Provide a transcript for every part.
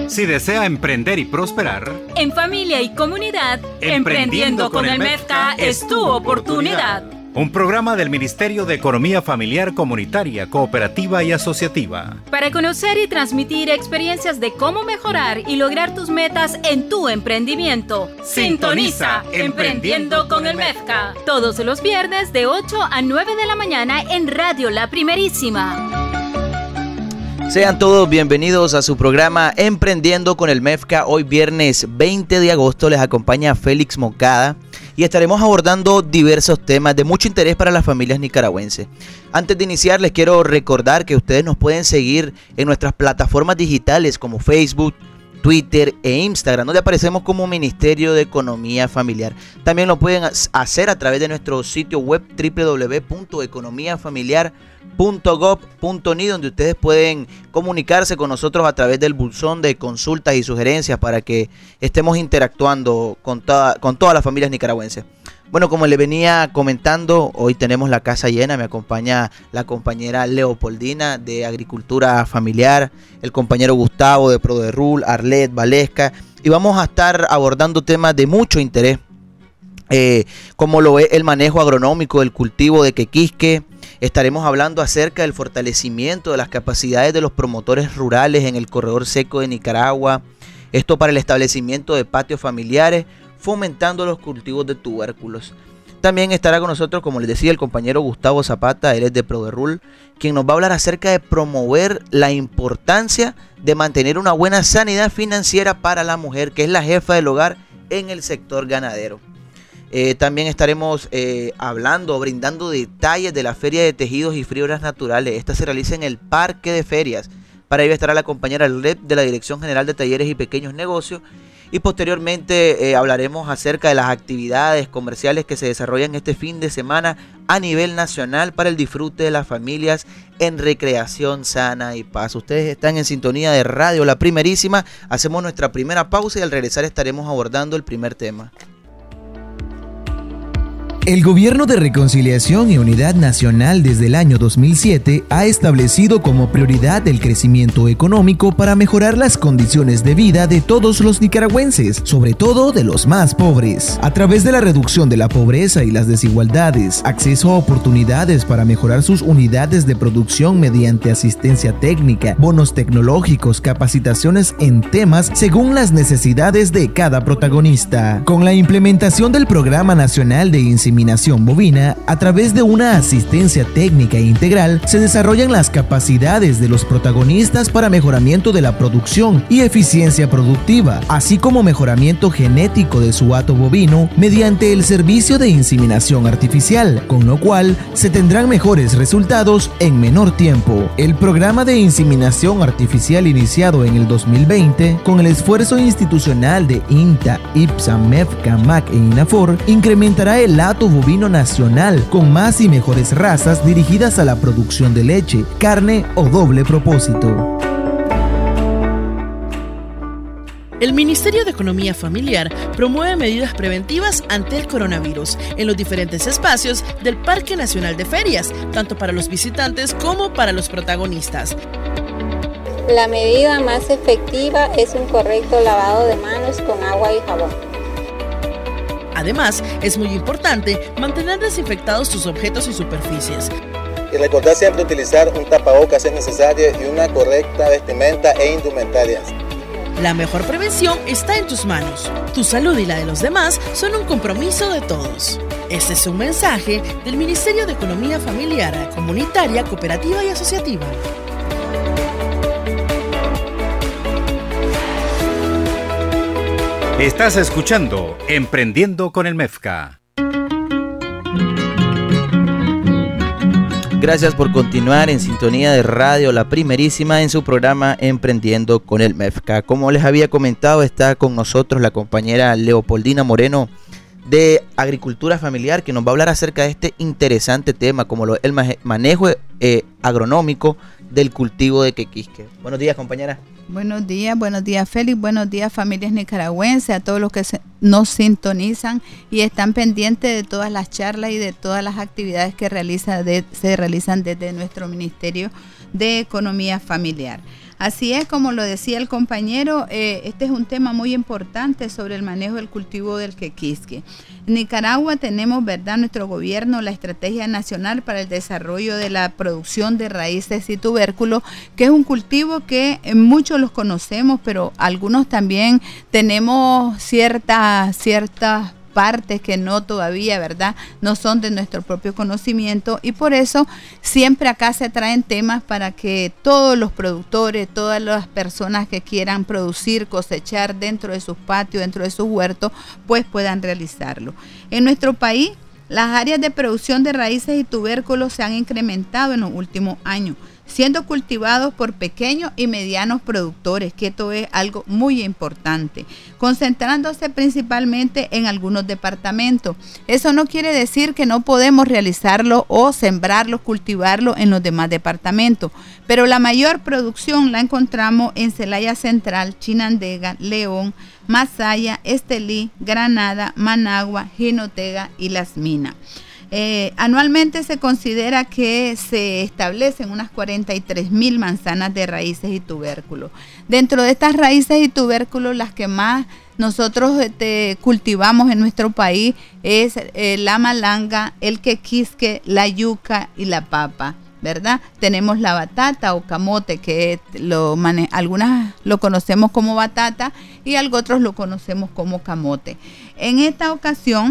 Si desea emprender y prosperar, en familia y comunidad, Emprendiendo con el MEFCA es tu oportunidad. Un programa del Ministerio de Economía Familiar, Comunitaria, Cooperativa y Asociativa. Para conocer y transmitir experiencias de cómo mejorar y lograr tus metas en tu emprendimiento. Sintoniza Emprendiendo con el MEFCA. Todos los viernes de 8 a 9 de la mañana en Radio La Primerísima. Sean todos bienvenidos a su programa Emprendiendo con el MEFCA. Hoy viernes 20 de agosto les acompaña Félix Moncada y estaremos abordando diversos temas de mucho interés para las familias nicaragüenses. Antes de iniciar les quiero recordar que ustedes nos pueden seguir en nuestras plataformas digitales como Facebook, Twitter e Instagram, donde aparecemos como Ministerio de Economía Familiar. También lo pueden hacer a través de nuestro sitio web www.economiafamiliar.gov.ni, donde ustedes pueden comunicarse con nosotros a través del buzón de consultas y sugerencias para que estemos interactuando con todas las familias nicaragüenses. Bueno, como le venía comentando, hoy tenemos la casa llena. Me acompaña la compañera Leopoldina de Agricultura Familiar, el compañero Gustavo de Proderul, Arlet, Valesca, y vamos a estar abordando temas de mucho interés, como lo es el manejo agronómico del cultivo de quequisque. Estaremos hablando acerca del fortalecimiento de las capacidades de los promotores rurales en el corredor seco de Nicaragua, esto para el establecimiento de patios familiares, fomentando los cultivos de tubérculos. También estará con nosotros, como les decía, el compañero Gustavo Zapata, él es de Proderul, quien nos va a hablar acerca de promover la importancia de mantener una buena sanidad financiera para la mujer, que es la jefa del hogar en el sector ganadero. También estaremos brindando detalles de la Feria de Tejidos y Fibras Naturales. Esta se realiza en el Parque de Ferias. Para ello estará la compañera Arlet de la Dirección General de Talleres y Pequeños Negocios. Y posteriormente hablaremos acerca de las actividades comerciales que se desarrollan este fin de semana a nivel nacional para el disfrute de las familias en recreación sana y paz. Ustedes están en sintonía de Radio La Primerísima. Hacemos nuestra primera pausa y al regresar estaremos abordando el primer tema. El Gobierno de Reconciliación y Unidad Nacional desde el año 2007 ha establecido como prioridad el crecimiento económico para mejorar las condiciones de vida de todos los nicaragüenses, sobre todo de los más pobres, a través de la reducción de la pobreza y las desigualdades, acceso a oportunidades para mejorar sus unidades de producción mediante asistencia técnica, bonos tecnológicos, capacitaciones en temas según las necesidades de cada protagonista. Con la implementación del Programa Nacional de Inseminación bovina, a través de una asistencia técnica integral, se desarrollan las capacidades de los protagonistas para mejoramiento de la producción y eficiencia productiva, así como mejoramiento genético de su hato bovino mediante el servicio de inseminación artificial, con lo cual se tendrán mejores resultados en menor tiempo. El programa de inseminación artificial iniciado en el 2020, con el esfuerzo institucional de INTA, IPSA, MEFCA, MAC e INAFOR, incrementará el hato bovino nacional con más y mejores razas dirigidas a la producción de leche, carne o doble propósito. El Ministerio de Economía Familiar promueve medidas preventivas ante el coronavirus en los diferentes espacios del Parque Nacional de Ferias, tanto para los visitantes como para los protagonistas. La medida más efectiva es un correcto lavado de manos con agua y jabón. Además, es muy importante mantener desinfectados tus objetos y superficies. Y recordar siempre utilizar un tapabocas si es necesario y una correcta vestimenta e indumentarias. La mejor prevención está en tus manos. Tu salud y la de los demás son un compromiso de todos. Este es un mensaje del Ministerio de Economía Familiar, Comunitaria, Cooperativa y Asociativa. Estás escuchando Emprendiendo con el MEFCA. Gracias por continuar en sintonía de Radio La Primerísima en su programa Emprendiendo con el MEFCA. Como les había comentado, está con nosotros la compañera Leopoldina Moreno de Agricultura Familiar, que nos va a hablar acerca de este interesante tema, como el manejo agronómico del cultivo de quequisque. Buenos días, compañera. Buenos días Félix, buenos días familias nicaragüenses, a todos los que nos sintonizan y están pendientes de todas las charlas y de todas las actividades que se realizan desde nuestro Ministerio de Economía Familiar. Así es, como lo decía el compañero, este es un tema muy importante sobre el manejo del cultivo del quequisque. En Nicaragua tenemos, ¿verdad?, nuestro gobierno, la Estrategia Nacional para el Desarrollo de la Producción de Raíces y Tubérculos, que es un cultivo que muchos los conocemos, pero algunos también tenemos ciertas partes que no todavía, ¿verdad?, no son de nuestro propio conocimiento, y por eso siempre acá se traen temas para que todos los productores, todas las personas que quieran producir, cosechar dentro de sus patios, dentro de sus huertos, pues puedan realizarlo. En nuestro país, las áreas de producción de raíces y tubérculos se han incrementado en los últimos años, siendo cultivados por pequeños y medianos productores, que esto es algo muy importante, concentrándose principalmente en algunos departamentos. Eso no quiere decir que no podemos realizarlo o sembrarlo, cultivarlo en los demás departamentos, pero la mayor producción la encontramos en Celaya Central, Chinandega, León, Masaya, Estelí, Granada, Managua, Jinotega y Las Minas. Anualmente se considera que se establecen unas 43,000 manzanas de raíces y tubérculos. Dentro de estas raíces y tubérculos, las que más nosotros cultivamos en nuestro país es la malanga, el quequisque, la yuca y la papa, ¿verdad? Tenemos la batata o camote, que algunas lo conocemos como batata y otros lo conocemos como camote. En esta ocasión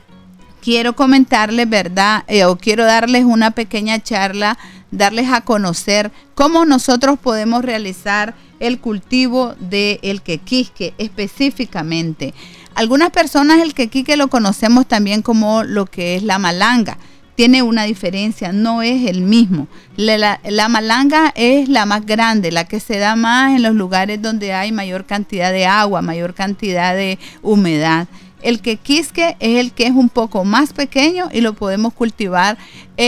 quiero comentarles, ¿verdad? O quiero darles una pequeña charla, darles a conocer cómo nosotros podemos realizar el cultivo del quequisque específicamente. Algunas personas el quequisque lo conocemos también como lo que es la malanga. Tiene una diferencia, no es el mismo. La malanga es la más grande, la que se da más en los lugares donde hay mayor cantidad de agua, mayor cantidad de humedad. El quequisque es el que es un poco más pequeño y lo podemos cultivar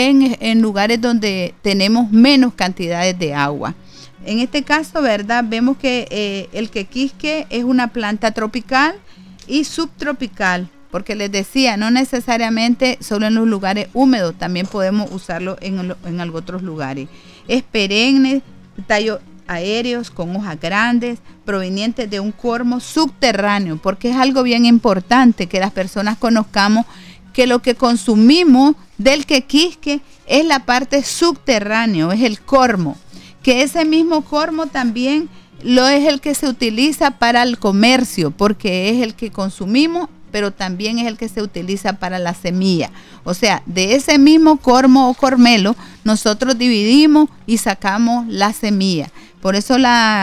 en lugares donde tenemos menos cantidades de agua. En este caso, ¿verdad?, vemos que el quequisque es una planta tropical y subtropical, porque les decía, no necesariamente solo en los lugares húmedos, también podemos usarlo en otros lugares. Es perenne, tallo aéreos con hojas grandes, provenientes de un cormo subterráneo, porque es algo bien importante que las personas conozcamos que lo que consumimos del quequisque es la parte subterránea, es el cormo, que ese mismo cormo también es el que se utiliza para el comercio, porque es el que consumimos, pero también es el que se utiliza para la semilla. O sea, de ese mismo cormo o cormelo, nosotros dividimos y sacamos la semilla. Por eso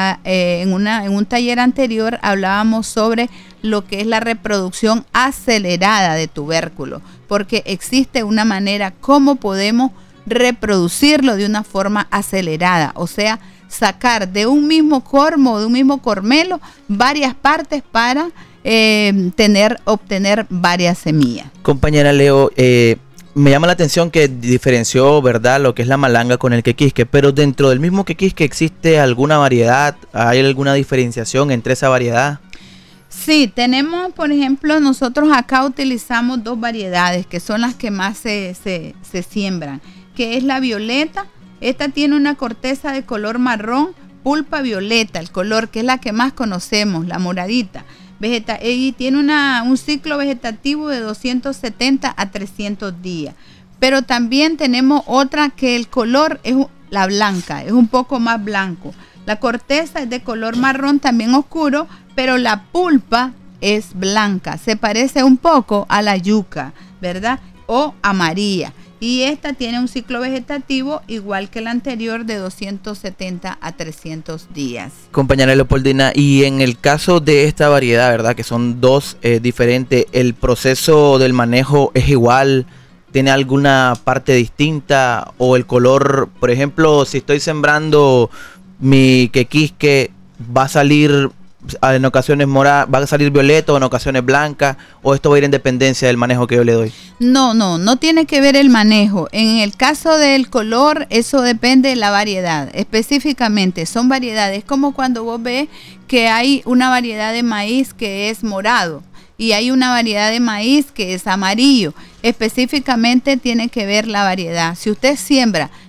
en un taller anterior hablábamos sobre lo que es la reproducción acelerada de tubérculos, porque existe una manera como podemos reproducirlo de una forma acelerada, o sea, sacar de un mismo cormo o de un mismo cormelo varias partes para obtener varias semillas. Compañera Leo, me llama la atención que diferenció, ¿verdad?, lo que es la malanga con el quequisque, pero dentro del mismo quequisque ¿existe alguna variedad? ¿Hay alguna diferenciación entre esa variedad? Sí, tenemos, por ejemplo, nosotros acá utilizamos dos variedades que son las que más se siembran, que es la violeta. Esta tiene una corteza de color marrón, pulpa violeta, el color que es la que más conocemos, la moradita. Y tiene un ciclo vegetativo de 270 a 300 días. Pero también tenemos otra que el color es la blanca, es un poco más blanco. La corteza es de color marrón también oscuro, pero la pulpa es blanca. Se parece un poco a la yuca, ¿verdad? O amarilla. Y esta tiene un ciclo vegetativo igual que la anterior de 270 a 300 días. Compañera Leopoldina, y en el caso de esta variedad, ¿verdad?, que son dos diferentes, ¿el proceso del manejo es igual? ¿Tiene alguna parte distinta? ¿O el color, por ejemplo, si estoy sembrando mi quequisque, va a salir en ocasiones morada, va a salir violeta o en ocasiones blanca, o esto va a ir en dependencia del manejo que yo le doy? No tiene que ver el manejo. En el caso del color, eso depende de la variedad. Específicamente son variedades como cuando vos ves que hay una variedad de maíz que es morado y hay una variedad de maíz que es amarillo. Específicamente tiene que ver la variedad. Si usted siembra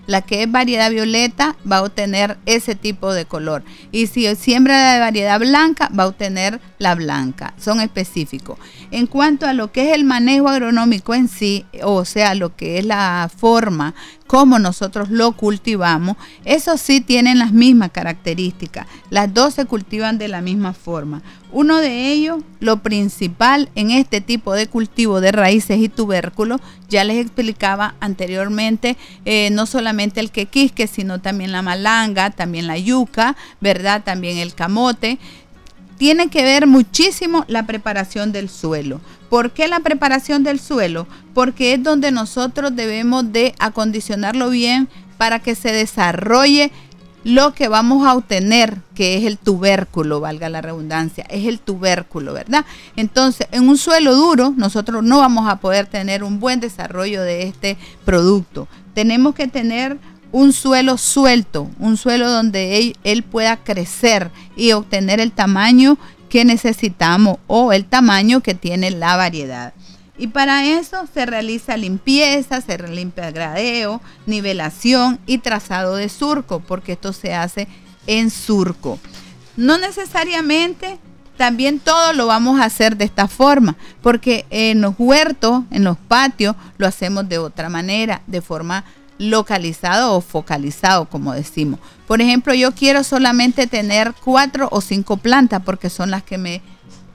la que es variedad violeta va a obtener ese tipo de color. Y si siembra de variedad blanca, va a obtener la blanca. Son específicos. En cuanto a lo que es el manejo agronómico en sí, o sea, lo que es la forma como nosotros lo cultivamos, eso sí tienen las mismas características. Las dos se cultivan de la misma forma. Uno de ellos, lo principal en este tipo de cultivo de raíces y tubérculos, ya les explicaba anteriormente, no solamente el quequisque, sino también la malanga, también la yuca, ¿verdad? También el camote. Tiene que ver muchísimo la preparación del suelo. ¿Por qué la preparación del suelo? Porque es donde nosotros debemos de acondicionarlo bien para que se desarrolle lo que vamos a obtener, que es el tubérculo, valga la redundancia, es el tubérculo, ¿verdad? Entonces, en un suelo duro, nosotros no vamos a poder tener un buen desarrollo de este producto. Tenemos que tener un suelo suelto, un suelo donde él pueda crecer y obtener el tamaño que necesitamos o el tamaño que tiene la variedad. Y para eso se realiza limpieza, se limpia gradeo, nivelación y trazado de surco, porque esto se hace en surco. No necesariamente también todo lo vamos a hacer de esta forma, porque en los huertos, en los patios, lo hacemos de otra manera, de forma localizado o focalizado, como decimos. Por ejemplo, yo quiero solamente tener 4 o 5 plantas porque son las que me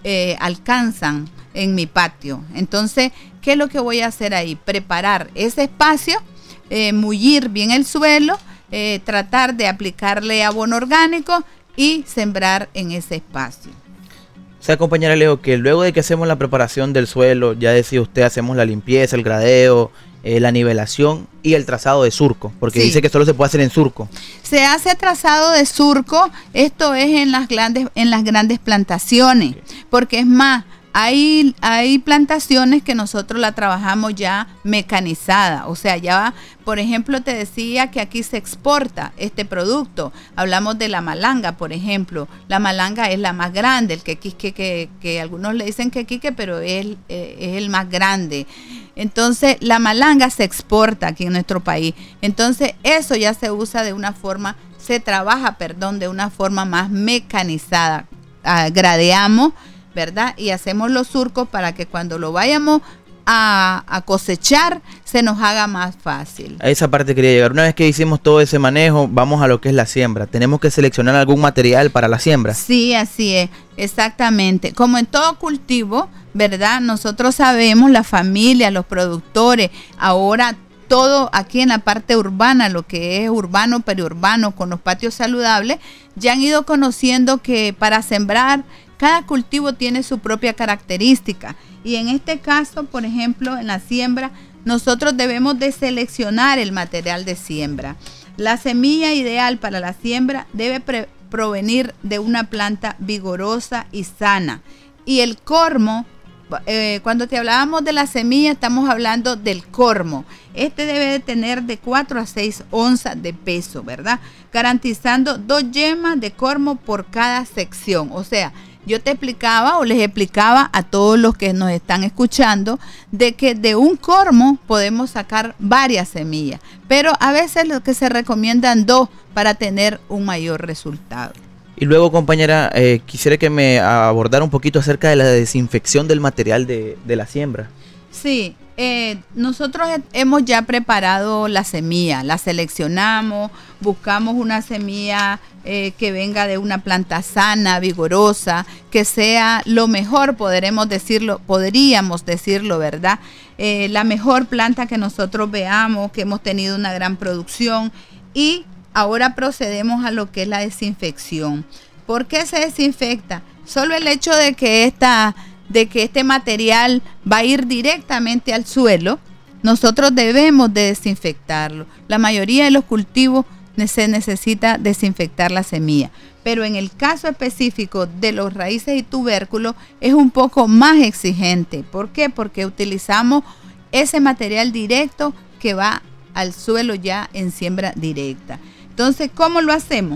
alcanzan en mi patio. Entonces, ¿qué es lo que voy a hacer ahí? Preparar ese espacio, mullir bien el suelo, tratar de aplicarle abono orgánico y sembrar en ese espacio. O sea, compañera Leo, que luego de que hacemos la preparación del suelo, ya decía usted, hacemos la limpieza, el gradeo, la nivelación y el trazado de surco, porque sí, dice que solo se puede hacer en surco. Se hace trazado de surco, esto es en las grandes plantaciones, porque es más, hay plantaciones que nosotros la trabajamos ya mecanizada, o sea, ya, por ejemplo, te decía que aquí se exporta este producto. Hablamos de la malanga, por ejemplo. La malanga es la más grande, el quequisque que algunos le dicen quequique, pero es el más grande. Entonces, la malanga se exporta aquí en nuestro país. Entonces, eso ya se usa de una forma, de una forma más mecanizada. Gradeamos, ¿verdad? Y hacemos los surcos para que cuando lo vayamos a cosechar se nos haga más fácil. A esa parte quería llegar. Una vez que hicimos todo ese manejo, vamos a lo que es la siembra. ¿Tenemos que seleccionar algún material para la siembra? Sí, así es, exactamente. Como en todo cultivo, ¿verdad? Nosotros sabemos, la familia, los productores, ahora todo aquí en la parte urbana, lo que es urbano, periurbano, con los patios saludables, ya han ido conociendo que para sembrar, cada cultivo tiene su propia característica. Y en este caso, por ejemplo, en la siembra, nosotros debemos de seleccionar el material de siembra. La semilla ideal para la siembra debe provenir de una planta vigorosa y sana. Y el cormo, cuando te hablábamos de la semilla, estamos hablando del cormo. Este debe de tener de 4 a 6 onzas de peso, ¿verdad? Garantizando 2 yemas de cormo por cada sección. O sea, yo te explicaba o les explicaba a todos los que nos están escuchando de que de un cormo podemos sacar varias semillas, pero a veces lo que se recomiendan 2 para tener un mayor resultado. Y luego, compañera, quisiera que me abordara un poquito acerca de la desinfección del material de la siembra. Sí, nosotros hemos ya preparado la semilla, la seleccionamos, buscamos una semilla que venga de una planta sana, vigorosa, que sea lo mejor, podríamos decirlo, ¿verdad? La mejor planta que nosotros veamos, que hemos tenido una gran producción. Y ahora procedemos a lo que es la desinfección. ¿Por qué se desinfecta? Solo el hecho de que este material va a ir directamente al suelo, nosotros debemos de desinfectarlo. La mayoría de los cultivos se necesita desinfectar la semilla, pero en el caso específico de los raíces y tubérculos es un poco más exigente. ¿Por qué? Porque utilizamos ese material directo que va al suelo ya en siembra directa. Entonces, ¿cómo lo hacemos?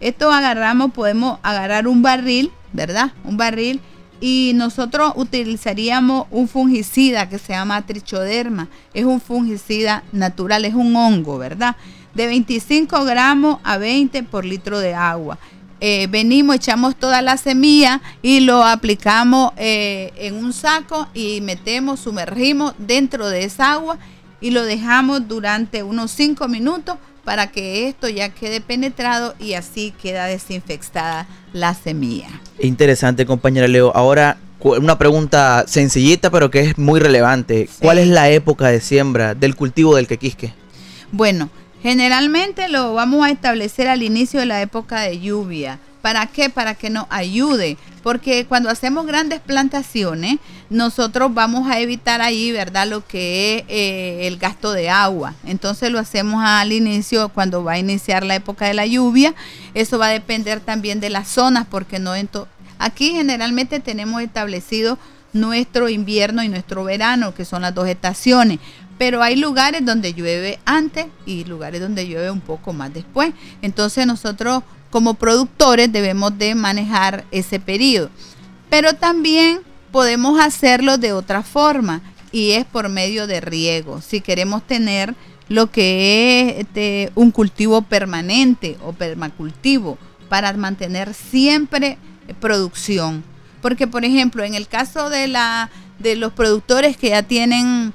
Podemos agarrar un barril, ¿verdad? Un barril. Y nosotros utilizaríamos un fungicida que se llama trichoderma. Es un fungicida natural, es un hongo, ¿verdad? de 25 gramos a 20 por litro de agua. Venimos, echamos toda la semilla y lo aplicamos en un saco y sumergimos dentro de esa agua y lo dejamos durante unos 5 minutos para que esto ya quede penetrado y así queda desinfectada la semilla. Interesante, compañera Leo. Ahora, una pregunta sencillita pero que es muy relevante. Sí. ¿Cuál es la época de siembra del cultivo del quequisque? Bueno, generalmente lo vamos a establecer al inicio de la época de lluvia. ¿Para qué? Para que nos ayude, porque cuando hacemos grandes plantaciones, nosotros vamos a evitar ahí, ¿verdad?, lo que es el gasto de agua. Entonces lo hacemos al inicio, cuando va a iniciar la época de la lluvia. Eso va a depender también de las zonas, porque aquí generalmente tenemos establecido nuestro invierno y nuestro verano, que son las 2 estaciones. Pero hay lugares donde llueve antes y lugares donde llueve un poco más después. Entonces nosotros como productores debemos de manejar ese periodo. Pero también podemos hacerlo de otra forma y es por medio de riego. Si queremos tener lo que es un cultivo permanente o permacultivo para mantener siempre producción. Porque, por ejemplo, en el caso de los productores que ya tienen...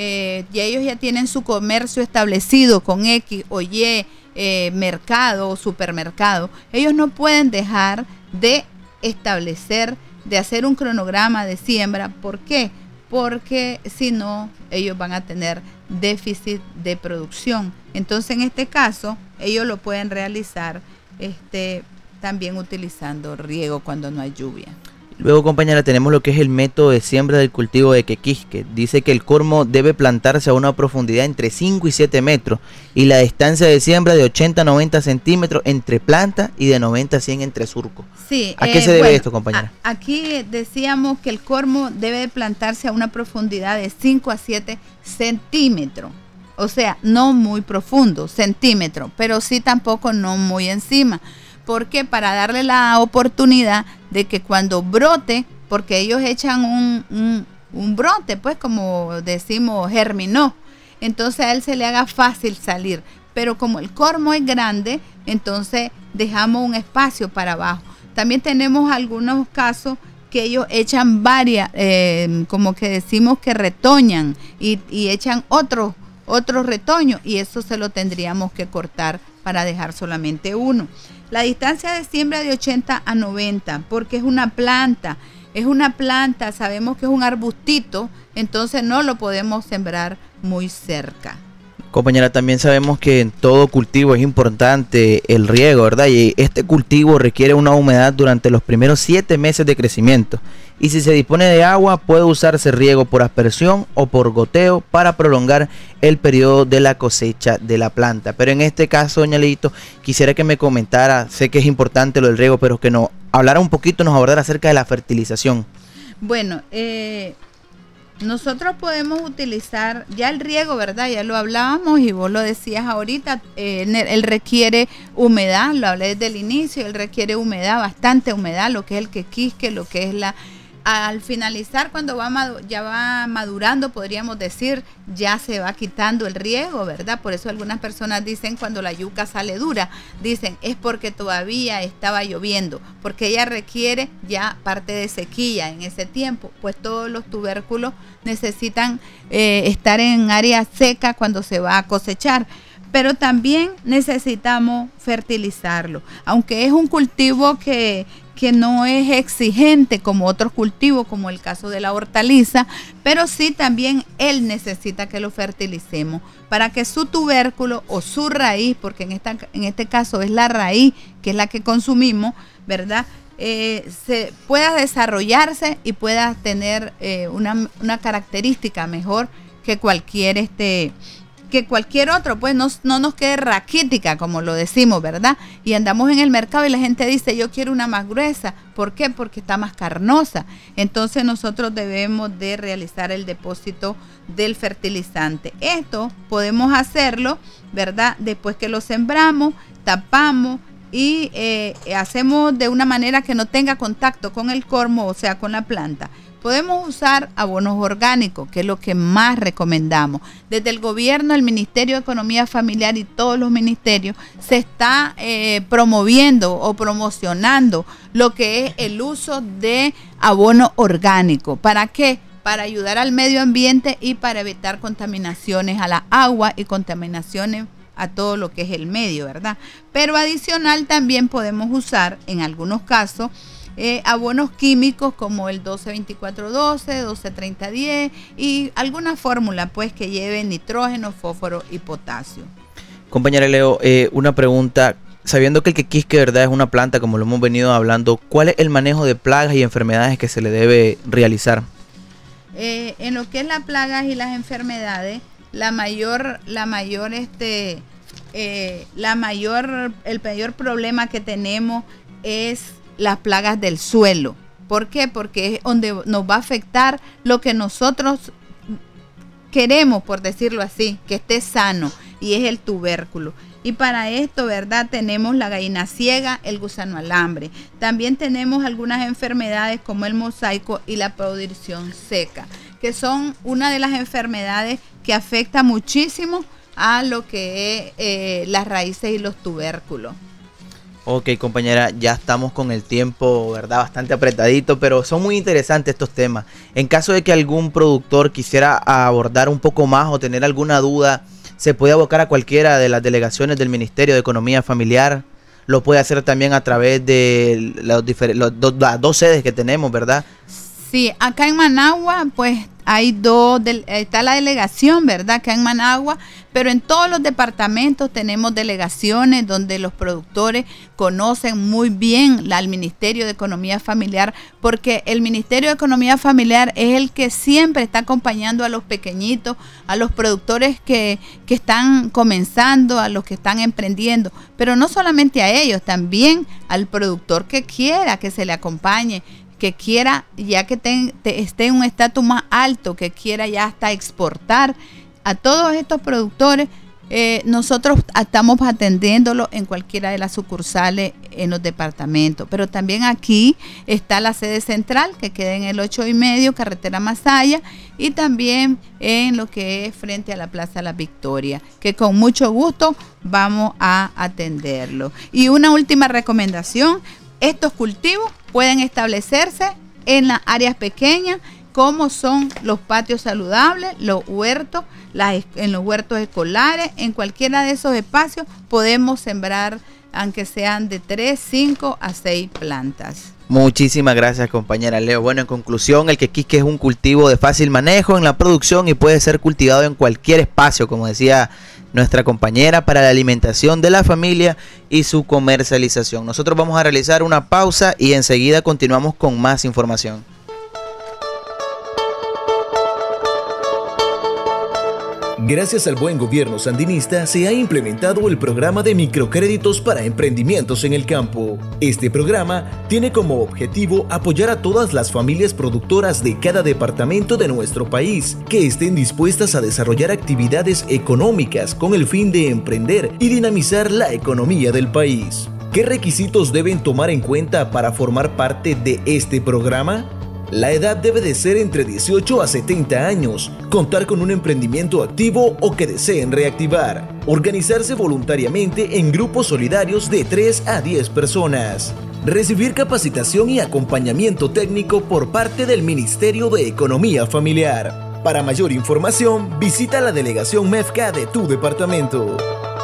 y ellos ya tienen su comercio establecido con X o Y mercado o supermercado, ellos no pueden dejar de establecer, de hacer un cronograma de siembra. ¿Por qué? Porque si no, ellos van a tener déficit de producción. Entonces, en este caso, ellos lo pueden realizar también utilizando riego cuando no hay lluvia. Luego, compañera, tenemos lo que es el método de siembra del cultivo de quequisque. Dice que el cormo debe plantarse a una profundidad entre 5 y 7 metros y la distancia de siembra de 80 a 90 centímetros entre planta y de 90 a 100 entre surco. Sí, ¿A qué se debe esto, compañera? Aquí decíamos que el cormo debe plantarse a una profundidad de 5 a 7 centímetros. O sea, no muy profundo, centímetros, pero sí tampoco no muy encima. Porque para darle la oportunidad de que cuando brote, porque ellos echan un brote, pues como decimos, germinó, entonces a él se le haga fácil salir. Pero como el cormo es grande, entonces dejamos un espacio para abajo. También tenemos algunos casos que ellos echan varias, como que decimos que retoñan y echan otro retoño y eso se lo tendríamos que cortar para dejar solamente uno. La distancia de siembra de 80 a 90, porque es una planta, sabemos que es un arbustito, entonces no lo podemos sembrar muy cerca. Compañera, también sabemos que en todo cultivo es importante el riego, ¿verdad? Y este cultivo requiere una humedad durante los primeros 7 meses de crecimiento. Y si se dispone de agua, puede usarse riego por aspersión o por goteo para prolongar el periodo de la cosecha de la planta. Pero en este caso, doña Leito, quisiera que me comentara, sé que es importante lo del riego, pero que nos hablara un poquito, nos abordara acerca de la fertilización. Bueno, nosotros podemos utilizar ya el riego, ¿verdad? Ya lo hablábamos y vos lo decías ahorita, él requiere humedad, lo hablé desde el inicio, él requiere humedad, bastante humedad, lo que es el quequisque, lo que es al finalizar, cuando ya va madurando, podríamos decir, ya se va quitando el riego, ¿verdad? Por eso algunas personas dicen cuando la yuca sale dura, dicen es porque todavía estaba lloviendo, porque ella requiere ya parte de sequía en ese tiempo, pues todos los tubérculos necesitan estar en área seca cuando se va a cosechar. Pero también necesitamos fertilizarlo, aunque es un cultivo que no es exigente como otros cultivos, como el caso de la hortaliza, pero sí también él necesita que lo fertilicemos para que su tubérculo o su raíz, porque en este caso es la raíz que es la que consumimos, ¿verdad? Se pueda desarrollarse y pueda tener una característica mejor que cualquier otro, pues no nos quede raquítica, como lo decimos, ¿verdad? Y andamos en el mercado y la gente dice, yo quiero una más gruesa. ¿Por qué? Porque está más carnosa. Entonces nosotros debemos de realizar el depósito del fertilizante. Esto podemos hacerlo, ¿verdad? Después que lo sembramos, tapamos y hacemos de una manera que no tenga contacto con el cormo, o sea, con la planta. Podemos usar abonos orgánicos, que es lo que más recomendamos. Desde el gobierno, el Ministerio de Economía Familiar y todos los ministerios se está promoviendo o promocionando lo que es el uso de abono orgánico. ¿Para qué? Para ayudar al medio ambiente y para evitar contaminaciones a la agua y contaminaciones a todo lo que es el medio, ¿verdad? Pero adicional también podemos usar, en algunos casos, abonos químicos como el 12-24-12, 12-30-10 y alguna fórmula pues que lleve nitrógeno, fósforo y potasio. Compañera Leo, una pregunta. Sabiendo que el quequisque, ¿verdad?, es una planta, como lo hemos venido hablando, ¿cuál es el manejo de plagas y enfermedades que se le debe realizar? En lo que es las plagas y las enfermedades, el mayor problema que tenemos es las plagas del suelo. ¿Por qué? Porque es donde nos va a afectar lo que nosotros queremos, por decirlo así, que esté sano, y es el tubérculo. Y para esto, ¿verdad?, tenemos la gallina ciega, el gusano alambre. También tenemos algunas enfermedades como el mosaico y la podrición seca, que son una de las enfermedades que afecta muchísimo a lo que es las raíces y los tubérculos. Ok, compañera, ya estamos con el tiempo, ¿verdad?, bastante apretadito, pero son muy interesantes estos temas. En caso de que algún productor quisiera abordar un poco más o tener alguna duda, se puede abocar a cualquiera de las delegaciones del Ministerio de Economía Familiar. Lo puede hacer también a través de las dos sedes que tenemos, ¿verdad? Sí, acá en Managua, pues hay está la delegación, ¿verdad?, acá en Managua, pero en todos los departamentos tenemos delegaciones donde los productores conocen muy bien al Ministerio de Economía Familiar, porque el Ministerio de Economía Familiar es el que siempre está acompañando a los pequeñitos, a los productores que están comenzando, a los que están emprendiendo, pero no solamente a ellos, también al productor que quiera que se le acompañe, que quiera ya que esté en un estatus más alto, que quiera ya hasta exportar. A todos estos productores nosotros estamos atendiéndolo en cualquiera de las sucursales en los departamentos, pero también aquí está la sede central que queda en el 8.5 carretera Masaya, y también en lo que es frente a la Plaza La Victoria, que con mucho gusto vamos a atenderlo. Y una última recomendación: estos cultivos pueden establecerse en las áreas pequeñas, como son los patios saludables, los huertos, en los huertos escolares. En cualquiera de esos espacios podemos sembrar, aunque sean de 3, 5 a 6 plantas. Muchísimas gracias, compañera Leo. Bueno, en conclusión, el quequisque es un cultivo de fácil manejo en la producción y puede ser cultivado en cualquier espacio, como decía nuestra compañera, para la alimentación de la familia y su comercialización. Nosotros vamos a realizar una pausa y enseguida continuamos con más información. Gracias al buen gobierno sandinista se ha implementado el programa de microcréditos para emprendimientos en el campo. Este programa tiene como objetivo apoyar a todas las familias productoras de cada departamento de nuestro país que estén dispuestas a desarrollar actividades económicas con el fin de emprender y dinamizar la economía del país. ¿Qué requisitos deben tomar en cuenta para formar parte de este programa? La edad debe de ser entre 18 a 70 años, contar con un emprendimiento activo o que deseen reactivar, organizarse voluntariamente en grupos solidarios de 3 a 10 personas, recibir capacitación y acompañamiento técnico por parte del Ministerio de Economía Familiar. Para mayor información, visita la delegación MEFCA de tu departamento.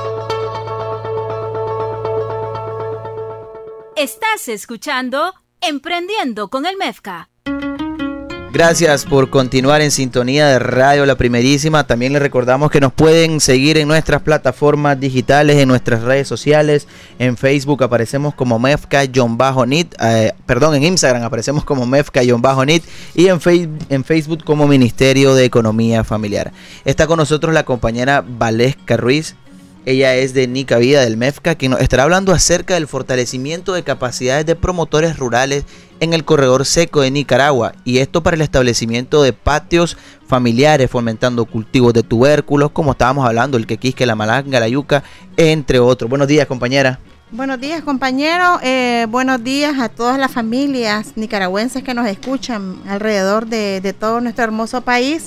Estás escuchando Emprendiendo con el MEFCA. Gracias por continuar en sintonía de Radio La Primerísima. También les recordamos que nos pueden seguir en nuestras plataformas digitales, en nuestras redes sociales. En Facebook aparecemos como MEFCA-NIT, en Instagram aparecemos como MEFCA-NIT y en Facebook como Ministerio de Economía Familiar. Está con nosotros la compañera Valesca Ruiz. Ella es de Nica Vida del MEFCA, que nos estará hablando acerca del fortalecimiento de capacidades de promotores rurales en el corredor seco de Nicaragua, y esto para el establecimiento de patios familiares, fomentando cultivos de tubérculos, como estábamos hablando, el quequisque, la malanga, la yuca, entre otros. Buenos días, compañera. Buenos días, compañero. Buenos días a todas las familias nicaragüenses que nos escuchan alrededor de todo nuestro hermoso país.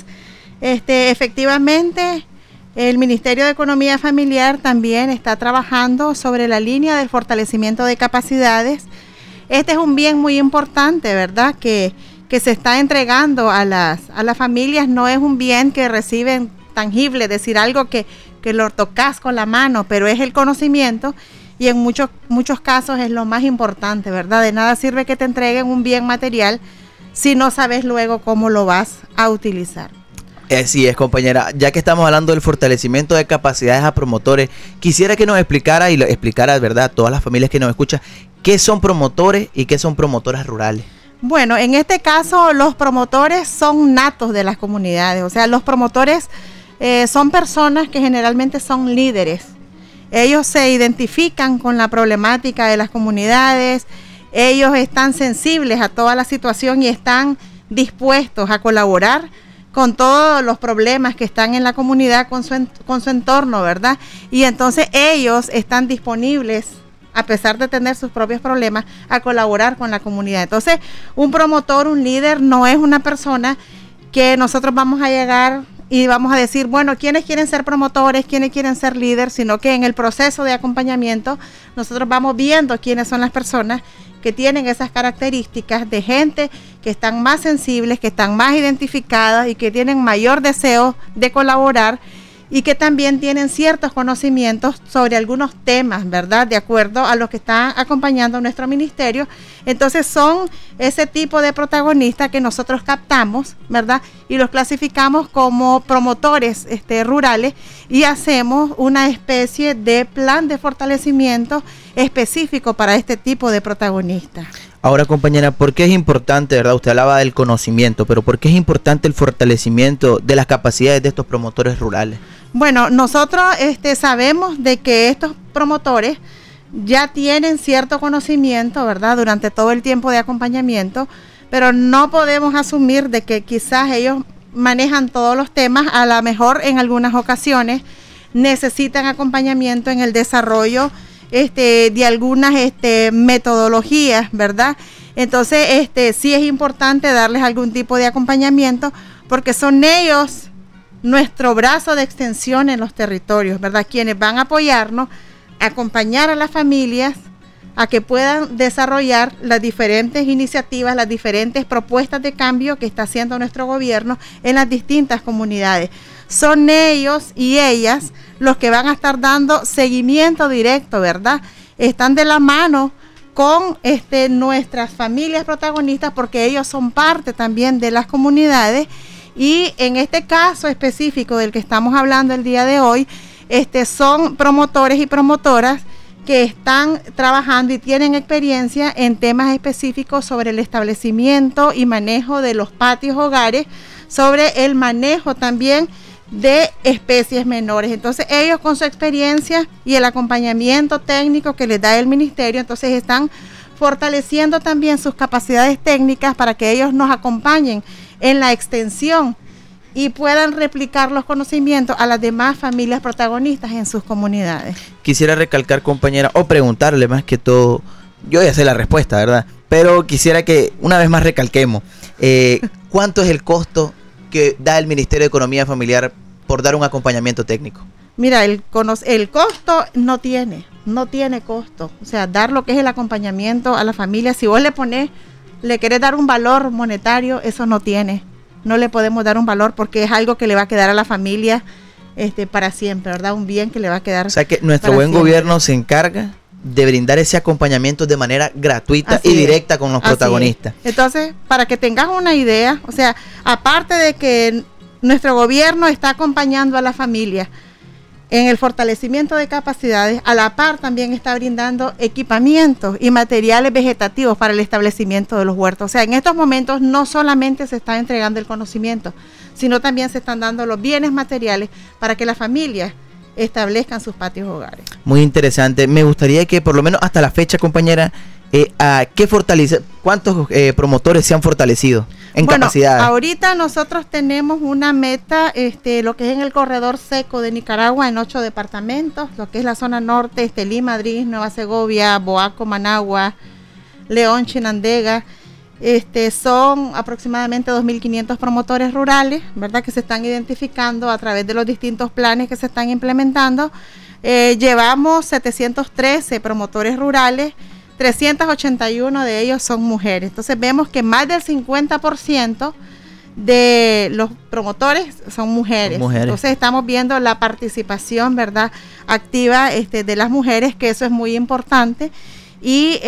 Efectivamente, el Ministerio de Economía Familiar también está trabajando sobre la línea del fortalecimiento de capacidades. Este es un bien muy importante, ¿verdad?, que se está entregando a las familias. No es un bien que reciben tangible, decir algo que lo tocas con la mano, pero es el conocimiento. Y en muchos casos es lo más importante, ¿verdad? De nada sirve que te entreguen un bien material si no sabes luego cómo lo vas a utilizar. Así es, compañera. Ya que estamos hablando del fortalecimiento de capacidades a promotores, quisiera que nos explicara y lo explicara, ¿verdad?, a todas las familias que nos escuchan, ¿qué son promotores y qué son promotoras rurales? Bueno, en este caso los promotores son natos de las comunidades. O sea, los promotores son personas que generalmente son líderes. Ellos se identifican con la problemática de las comunidades, ellos están sensibles a toda la situación y están dispuestos a colaborar con todos los problemas que están en la comunidad, con su entorno, ¿verdad? Y entonces ellos están disponibles, a pesar de tener sus propios problemas, a colaborar con la comunidad. Entonces, un promotor, un líder, no es una persona que nosotros vamos a llegar y vamos a decir, bueno, ¿quiénes quieren ser promotores? ¿Quiénes quieren ser líderes? Sino que en el proceso de acompañamiento nosotros vamos viendo quiénes son las personas que tienen esas características de gente que están más sensibles, que están más identificadas y que tienen mayor deseo de colaborar y que también tienen ciertos conocimientos sobre algunos temas, ¿verdad?, de acuerdo a lo que está acompañando nuestro ministerio. Entonces son ese tipo de protagonistas que nosotros captamos, ¿verdad?, y los clasificamos como promotores rurales y hacemos una especie de plan de fortalecimiento específico para este tipo de protagonistas. Ahora, compañera, ¿por qué es importante, verdad? Usted hablaba del conocimiento, pero ¿por qué es importante el fortalecimiento de las capacidades de estos promotores rurales? Bueno, nosotros sabemos de que estos promotores ya tienen cierto conocimiento, ¿verdad?, durante todo el tiempo de acompañamiento, pero no podemos asumir de que quizás ellos manejan todos los temas. A lo mejor en algunas ocasiones necesitan acompañamiento en el desarrollo de algunas metodologías, ¿verdad? Entonces, sí es importante darles algún tipo de acompañamiento porque son ellos nuestro brazo de extensión en los territorios, ¿verdad?, quienes van a apoyarnos, acompañar a las familias a que puedan desarrollar las diferentes iniciativas, las diferentes propuestas de cambio que está haciendo nuestro gobierno en las distintas comunidades. Son ellos y ellas los que van a estar dando seguimiento directo, ¿verdad? Están de la mano con nuestras familias protagonistas porque ellos son parte también de las comunidades y en este caso específico del que estamos hablando el día de hoy, son promotores y promotoras que están trabajando y tienen experiencia en temas específicos sobre el establecimiento y manejo de los patios hogares, sobre el manejo también de especies menores. Entonces ellos con su experiencia y el acompañamiento técnico que les da el ministerio, entonces están fortaleciendo también sus capacidades técnicas para que ellos nos acompañen en la extensión y puedan replicar los conocimientos a las demás familias protagonistas en sus comunidades. Quisiera recalcar, compañera, o preguntarle más que todo, yo ya sé la respuesta, ¿verdad? Pero quisiera que una vez más recalquemos, ¿cuánto es el costo que da el Ministerio de Economía Familiar por dar un acompañamiento técnico? Mira, el costo no tiene costo. O sea, dar lo que es el acompañamiento a la familia, si vos le querés dar un valor monetario, eso no le podemos dar un valor porque es algo que le va a quedar a la familia para siempre, ¿verdad? Un bien que le va a quedar. O sea que nuestro buen gobierno se encarga de brindar ese acompañamiento de manera gratuita y directa con los protagonistas. Entonces, para que tengas una idea, o sea, aparte de que nuestro gobierno está acompañando a la familia en el fortalecimiento de capacidades, a la par también está brindando equipamientos y materiales vegetativos para el establecimiento de los huertos. O sea, en estos momentos no solamente se está entregando el conocimiento, sino también se están dando los bienes materiales para que las familias establezcan sus patios hogares. Muy interesante. Me gustaría que por lo menos hasta la fecha, compañera, ¿cuántos promotores se han fortalecido en capacidad? Ahorita nosotros tenemos una meta, lo que es en el corredor seco de Nicaragua, en 8 departamentos, lo que es la zona norte, Estelí, Madrid, Nueva Segovia, Boaco, Managua, León, Chinandega. Son aproximadamente 2.500 promotores rurales, ¿verdad?, que se están identificando a través de los distintos planes que se están implementando. Llevamos 713 promotores rurales, 381 de ellos son mujeres. Entonces vemos que más del 50% de los promotores son mujeres. Entonces estamos viendo la participación, ¿verdad?, activa de las mujeres, que eso es muy importante. Y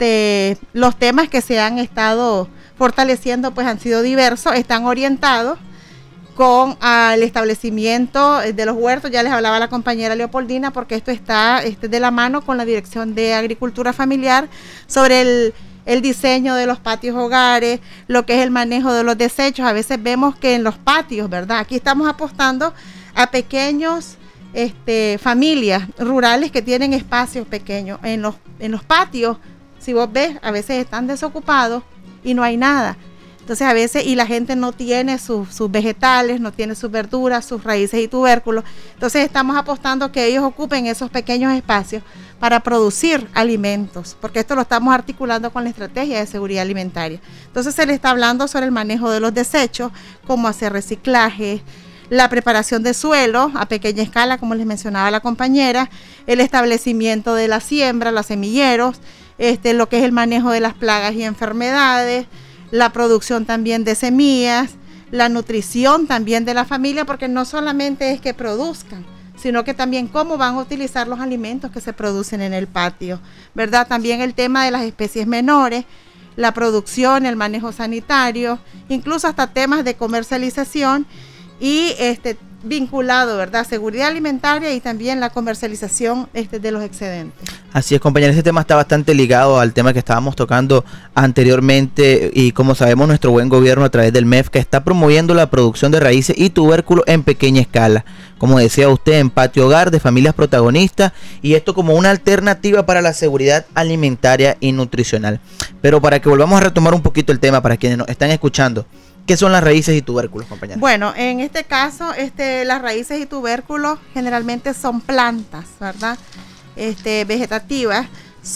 los temas que se han estado fortaleciendo pues han sido diversos, están orientados con el establecimiento de los huertos. Ya les hablaba la compañera Leopoldina, porque esto está de la mano con la Dirección de Agricultura Familiar sobre el diseño de los patios hogares, lo que es el manejo de los desechos. A veces vemos que en los patios, ¿verdad?, aquí estamos apostando a pequeños familias rurales que tienen espacios pequeños. En los patios, si vos ves, a veces están desocupados y no hay nada. Entonces a veces, y la gente no tiene sus vegetales, no tiene sus verduras, sus raíces y tubérculos. Entonces estamos apostando que ellos ocupen esos pequeños espacios para producir alimentos, porque esto lo estamos articulando con la estrategia de seguridad alimentaria. Entonces se le está hablando sobre el manejo de los desechos, cómo hacer reciclaje, la preparación de suelo a pequeña escala, como les mencionaba la compañera, el establecimiento de la siembra, los semilleros, lo que es el manejo de las plagas y enfermedades, la producción también de semillas, la nutrición también de la familia, porque no solamente es que produzcan, sino que también cómo van a utilizar los alimentos que se producen en el patio, ¿verdad? También el tema de las especies menores, la producción, el manejo sanitario, incluso hasta temas de comercialización y vinculado, ¿verdad?, seguridad alimentaria y también la comercialización de los excedentes. Así es, compañera, este tema está bastante ligado al tema que estábamos tocando anteriormente, y como sabemos, nuestro buen gobierno a través del MEFCA está promoviendo la producción de raíces y tubérculos en pequeña escala, como decía usted, en patio hogar de familias protagonistas, y esto como una alternativa para la seguridad alimentaria y nutricional. Pero para que volvamos a retomar un poquito el tema, para quienes nos están escuchando, ¿qué son las raíces y tubérculos, compañera? Bueno, en este caso, las raíces y tubérculos generalmente son plantas, ¿verdad? Vegetativas,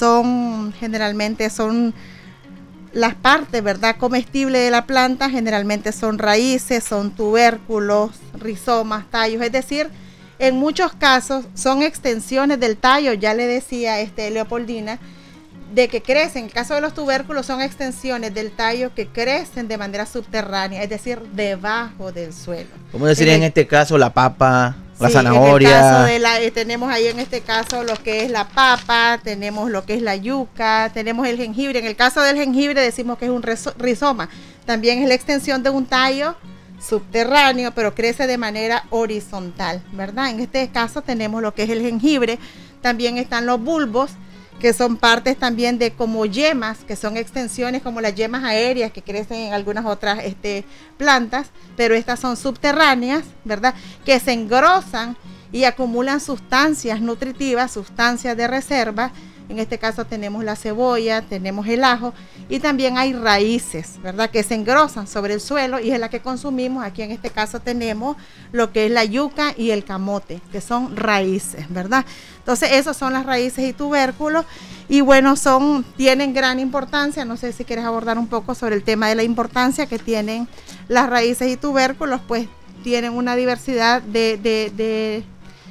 generalmente son las partes, ¿verdad?, comestibles de la planta, generalmente son raíces, son tubérculos, rizomas, tallos, es decir, en muchos casos son extensiones del tallo. Ya le decía Leopoldina, de que crecen. En el caso de los tubérculos son extensiones del tallo que crecen de manera subterránea, es decir, debajo del suelo. ¿Cómo decir en este caso la papa, la zanahoria? En el caso tenemos ahí en este caso lo que es la papa, tenemos lo que es la yuca, tenemos el jengibre. En el caso del jengibre decimos que es un rizoma. También es la extensión de un tallo subterráneo, pero crece de manera horizontal, ¿verdad? En este caso tenemos lo que es el jengibre. También están los bulbos, que son partes también de como yemas, que son extensiones como las yemas aéreas que crecen en algunas otras plantas, pero estas son subterráneas, ¿verdad?, que se engrosan y acumulan sustancias nutritivas, sustancias de reserva. En este caso tenemos la cebolla, tenemos el ajo, y también hay raíces, ¿verdad?, que se engrosan sobre el suelo y es la que consumimos. Aquí en este caso tenemos lo que es la yuca y el camote, que son raíces, ¿verdad? Entonces esas son las raíces y tubérculos, y bueno, tienen gran importancia. No sé si quieres abordar un poco sobre el tema de la importancia que tienen las raíces y tubérculos. Pues tienen una diversidad de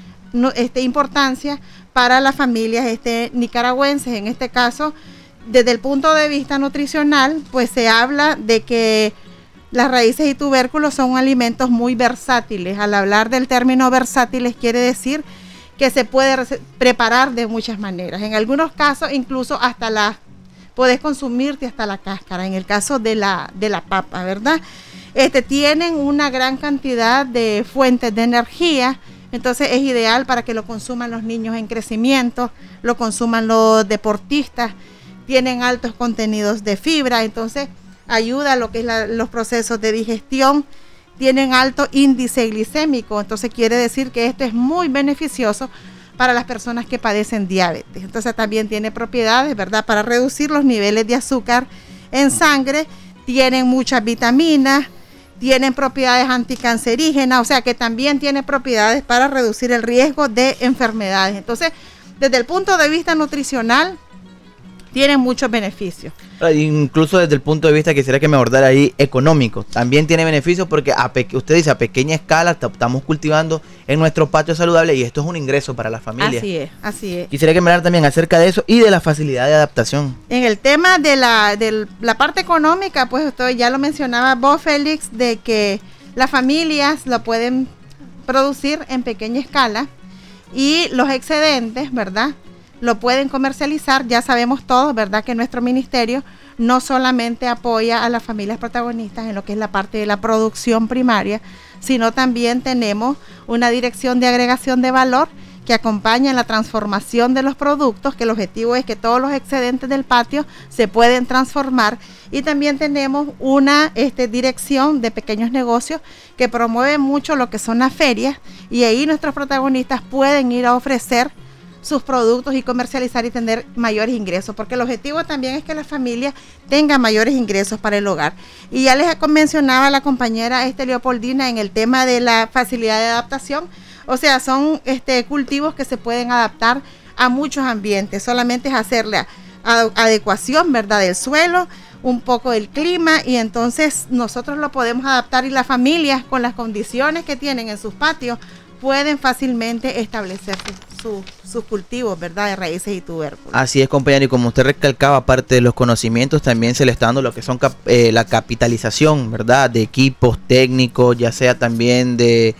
importancia para las familias nicaragüenses. En este caso, desde el punto de vista nutricional, pues se habla de que las raíces y tubérculos son alimentos muy versátiles. Al hablar del término versátiles quiere decir que se puede preparar de muchas maneras. En algunos casos incluso podés consumirte hasta la cáscara. En el caso de la papa, ¿verdad? Tienen una gran cantidad de fuentes de energía. Entonces es ideal para que lo consuman los niños en crecimiento, lo consuman los deportistas. Tienen altos contenidos de fibra, entonces ayuda a lo que es los procesos de digestión. Tienen alto índice glicémico, entonces quiere decir que esto es muy beneficioso para las personas que padecen diabetes. Entonces también tiene propiedades, ¿verdad?, para reducir los niveles de azúcar en sangre, tienen muchas vitaminas, tienen propiedades anticancerígenas, o sea que también tiene propiedades para reducir el riesgo de enfermedades. Entonces, desde el punto de vista nutricional, tienen muchos beneficios. Incluso desde el punto de vista, quisiera que me abordara ahí, económico, también tiene beneficios porque usted dice a pequeña escala estamos cultivando en nuestro patio saludable y esto es un ingreso para la familia. Así es. Quisiera que me hablara también acerca de eso y de la facilidad de adaptación. En el tema de la parte económica, pues usted ya lo mencionaba vos, Félix, de que las familias lo pueden producir en pequeña escala y los excedentes, ¿verdad?, lo pueden comercializar. Ya sabemos todos, ¿verdad?, que nuestro ministerio no solamente apoya a las familias protagonistas en lo que es la parte de la producción primaria, sino también tenemos una dirección de agregación de valor que acompaña en la transformación de los productos, que el objetivo es que todos los excedentes del patio se pueden transformar, y también tenemos una dirección de pequeños negocios que promueve mucho lo que son las ferias, y ahí nuestros protagonistas pueden ir a ofrecer sus productos y comercializar y tener mayores ingresos, porque el objetivo también es que la familia tenga mayores ingresos para el hogar. Y ya les mencionaba la compañera Leopoldina en el tema de la facilidad de adaptación, o sea, son cultivos que se pueden adaptar a muchos ambientes, solamente es hacerle adecuación, ¿verdad?, del suelo, un poco del clima, y entonces nosotros lo podemos adaptar, y las familias con las condiciones que tienen en sus patios pueden fácilmente establecer sus cultivos, ¿verdad?, de raíces y tubérculos. Así es, compañero, y como usted recalcaba, aparte de los conocimientos, también se le está dando lo que son la capitalización, ¿verdad?, de equipos técnicos, ya sea también de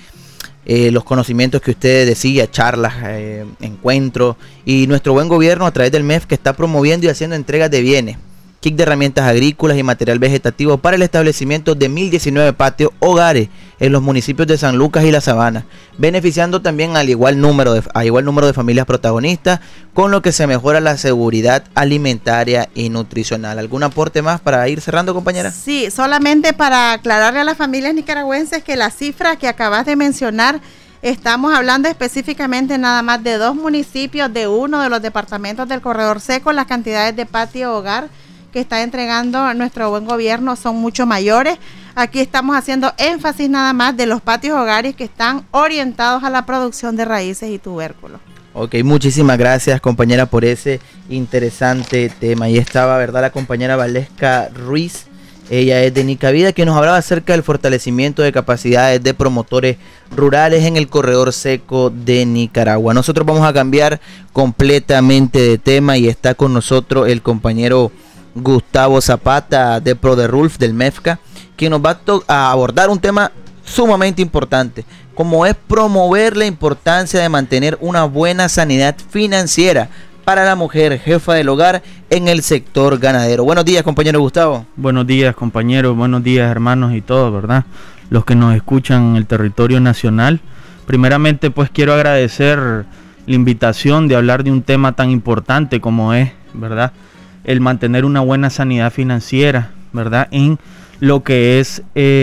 los conocimientos que usted decía, charlas, encuentros, y nuestro buen gobierno a través del MEF, que está promoviendo y haciendo entregas de bienes, kit de herramientas agrícolas y material vegetativo para el establecimiento de 1019 patios hogares en los municipios de San Lucas y La Sabana, beneficiando también al igual número de familias protagonistas, con lo que se mejora la seguridad alimentaria y nutricional. ¿Algún aporte más para ir cerrando, compañera? Sí, solamente para aclararle a las familias nicaragüenses que la cifra que acabas de mencionar, estamos hablando específicamente nada más de 2 municipios de uno de los departamentos del Corredor Seco. Las cantidades de patio hogar que está entregando nuestro buen gobierno son mucho mayores. Aquí estamos haciendo énfasis nada más de los patios hogares que están orientados a la producción de raíces y tubérculos. Ok, muchísimas gracias, compañera, por ese interesante tema. Ahí estaba, ¿verdad?, la compañera Valesca Ruiz. Ella es de Nicavida, que nos hablaba acerca del fortalecimiento de capacidades de promotores rurales en el Corredor Seco de Nicaragua. Nosotros vamos a cambiar completamente de tema y está con nosotros el compañero Gustavo Zapata de ProDerulf del MEFCA, quien nos va a abordar un tema sumamente importante, como es promover la importancia de mantener una buena sanidad financiera para la mujer jefa del hogar en el sector ganadero. Buenos días, compañero Gustavo. Buenos días, compañeros, buenos días, hermanos y todos, ¿verdad?, los que nos escuchan en el territorio nacional. Primeramente, pues quiero agradecer la invitación de hablar de un tema tan importante como es, ¿verdad?, el mantener una buena sanidad financiera, ¿verdad?, en lo que es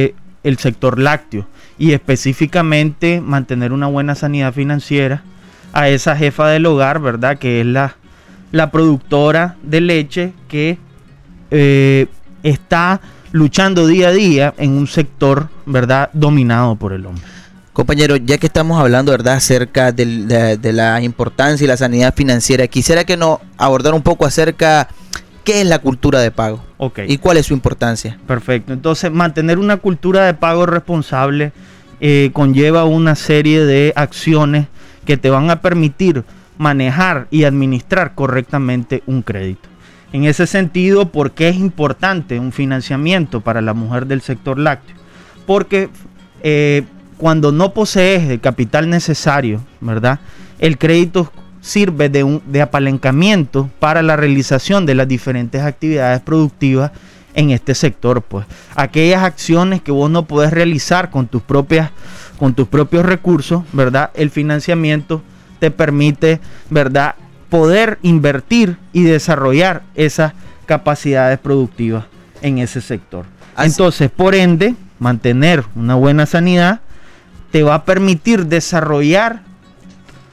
el sector lácteo, y específicamente mantener una buena sanidad financiera a esa jefa del hogar, ¿verdad?, que es la productora de leche que está luchando día a día en un sector, ¿verdad?, dominado por el hombre. Compañero, ya que estamos hablando, ¿verdad?, acerca de la importancia y la sanidad financiera, quisiera que nos abordara un poco acerca qué es la cultura de pago, y cuál es su importancia. Perfecto. Entonces, mantener una cultura de pago responsable conlleva una serie de acciones que te van a permitir manejar y administrar correctamente un crédito. En ese sentido, ¿por qué es importante un financiamiento para la mujer del sector lácteo? Porque cuando no posees el capital necesario, ¿verdad?, el crédito sirve de apalancamiento para la realización de las diferentes actividades productivas en este sector. Pues aquellas acciones que vos no podés realizar con tus propios recursos, ¿verdad?, el financiamiento te permite, ¿verdad?, poder invertir y desarrollar esas capacidades productivas en ese sector. Entonces, por ende, mantener una buena sanidad te va a permitir desarrollar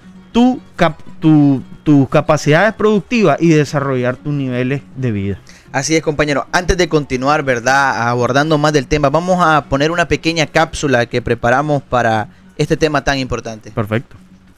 tus capacidades productivas y desarrollar tus niveles de vida. Así es, compañero. Antes de continuar, ¿verdad?, abordando más del tema, vamos a poner una pequeña cápsula que preparamos para este tema tan importante. Perfecto.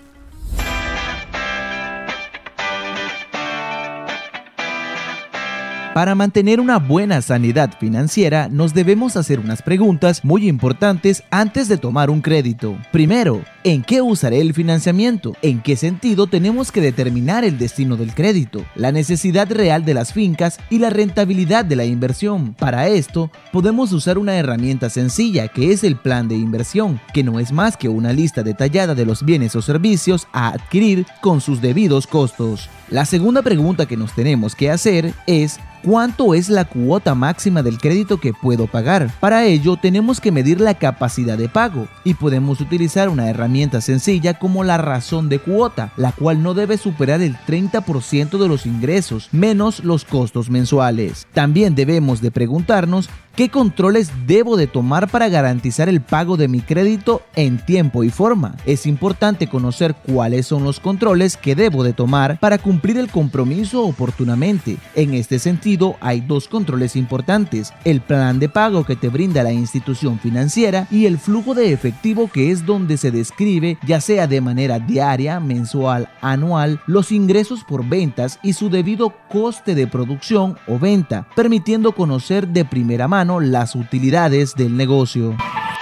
Para mantener una buena sanidad financiera, nos debemos hacer unas preguntas muy importantes antes de tomar un crédito. Primero, ¿en qué usaré el financiamiento? ¿En qué sentido tenemos que determinar el destino del crédito? La necesidad real de las fincas y la rentabilidad de la inversión. Para esto, podemos usar una herramienta sencilla que es el plan de inversión, que no es más que una lista detallada de los bienes o servicios a adquirir con sus debidos costos. La segunda pregunta que nos tenemos que hacer es: ¿cuánto es la cuota máxima del crédito que puedo pagar? Para ello tenemos que medir la capacidad de pago y podemos utilizar una herramienta sencilla como la razón de cuota, la cual no debe superar el 30% de los ingresos menos los costos mensuales. También debemos de preguntarnos ¿qué controles debo de tomar para garantizar el pago de mi crédito en tiempo y forma? Es importante conocer cuáles son los controles que debo de tomar para cumplir el compromiso oportunamente. En este sentido, hay dos controles importantes: el plan de pago que te brinda la institución financiera y el flujo de efectivo, que es donde se describe, ya sea de manera diaria, mensual, anual, los ingresos por ventas y su debido coste de producción o venta, permitiendo conocer de primera mano las utilidades del negocio.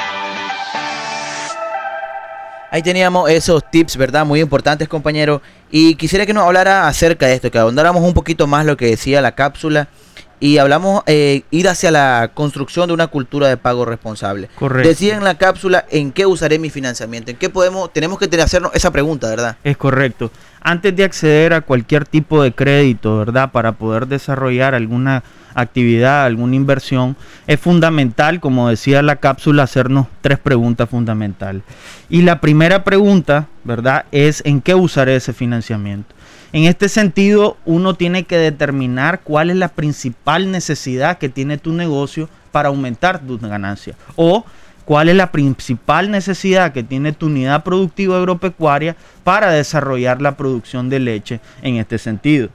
Ahí teníamos esos tips, ¿verdad?, muy importantes, compañero. Y quisiera que nos hablara acerca de esto, que ahondáramos un poquito más lo que decía la cápsula y hablamos ir hacia la construcción de una cultura de pago responsable. Correcto. Decía en la cápsula: ¿en qué usaré mi financiamiento? ¿En qué tenemos que hacernos esa pregunta, ¿verdad? Es correcto. Antes de acceder a cualquier tipo de crédito, ¿verdad?, para poder desarrollar alguna actividad, alguna inversión, es fundamental, como decía la cápsula, hacernos 3 preguntas fundamentales. Y la primera pregunta, ¿verdad?, es ¿en qué usaré ese financiamiento? En este sentido, uno tiene que determinar cuál es la principal necesidad que tiene tu negocio para aumentar tus ganancias, o cuál es la principal necesidad que tiene tu unidad productiva agropecuaria para desarrollar la producción de leche en este sentido.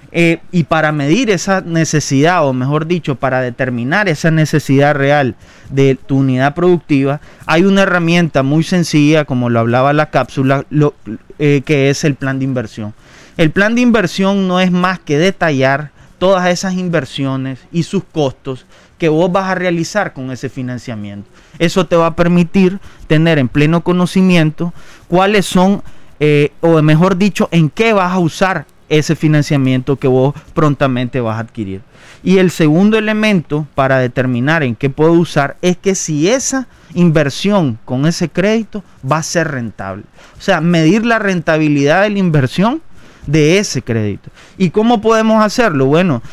Y para medir esa necesidad, o mejor dicho, para determinar esa necesidad real de tu unidad productiva, hay una herramienta muy sencilla, como lo hablaba la cápsula, que es el plan de inversión. El plan de inversión no es más que detallar todas esas inversiones y sus costos que vos vas a realizar con ese financiamiento. Eso te va a permitir tener en pleno conocimiento cuáles son, o mejor dicho, en qué vas a usar ese financiamiento que vos prontamente vas a adquirir. Y el segundo elemento para determinar en qué puedo usar es que si esa inversión con ese crédito va a ser rentable. O sea, medir la rentabilidad de la inversión de ese crédito. ¿Y cómo podemos hacerlo? Bueno,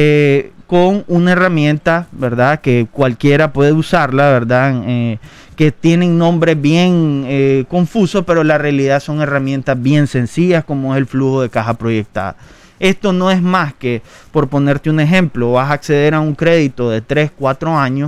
con una herramienta, ¿verdad?, que cualquiera puede usarla, ¿verdad?, que tienen nombres bien confusos, pero la realidad son herramientas bien sencillas, como es el flujo de caja proyectada. Esto no es más que, por ponerte un ejemplo, vas a acceder a un crédito de 3-4 años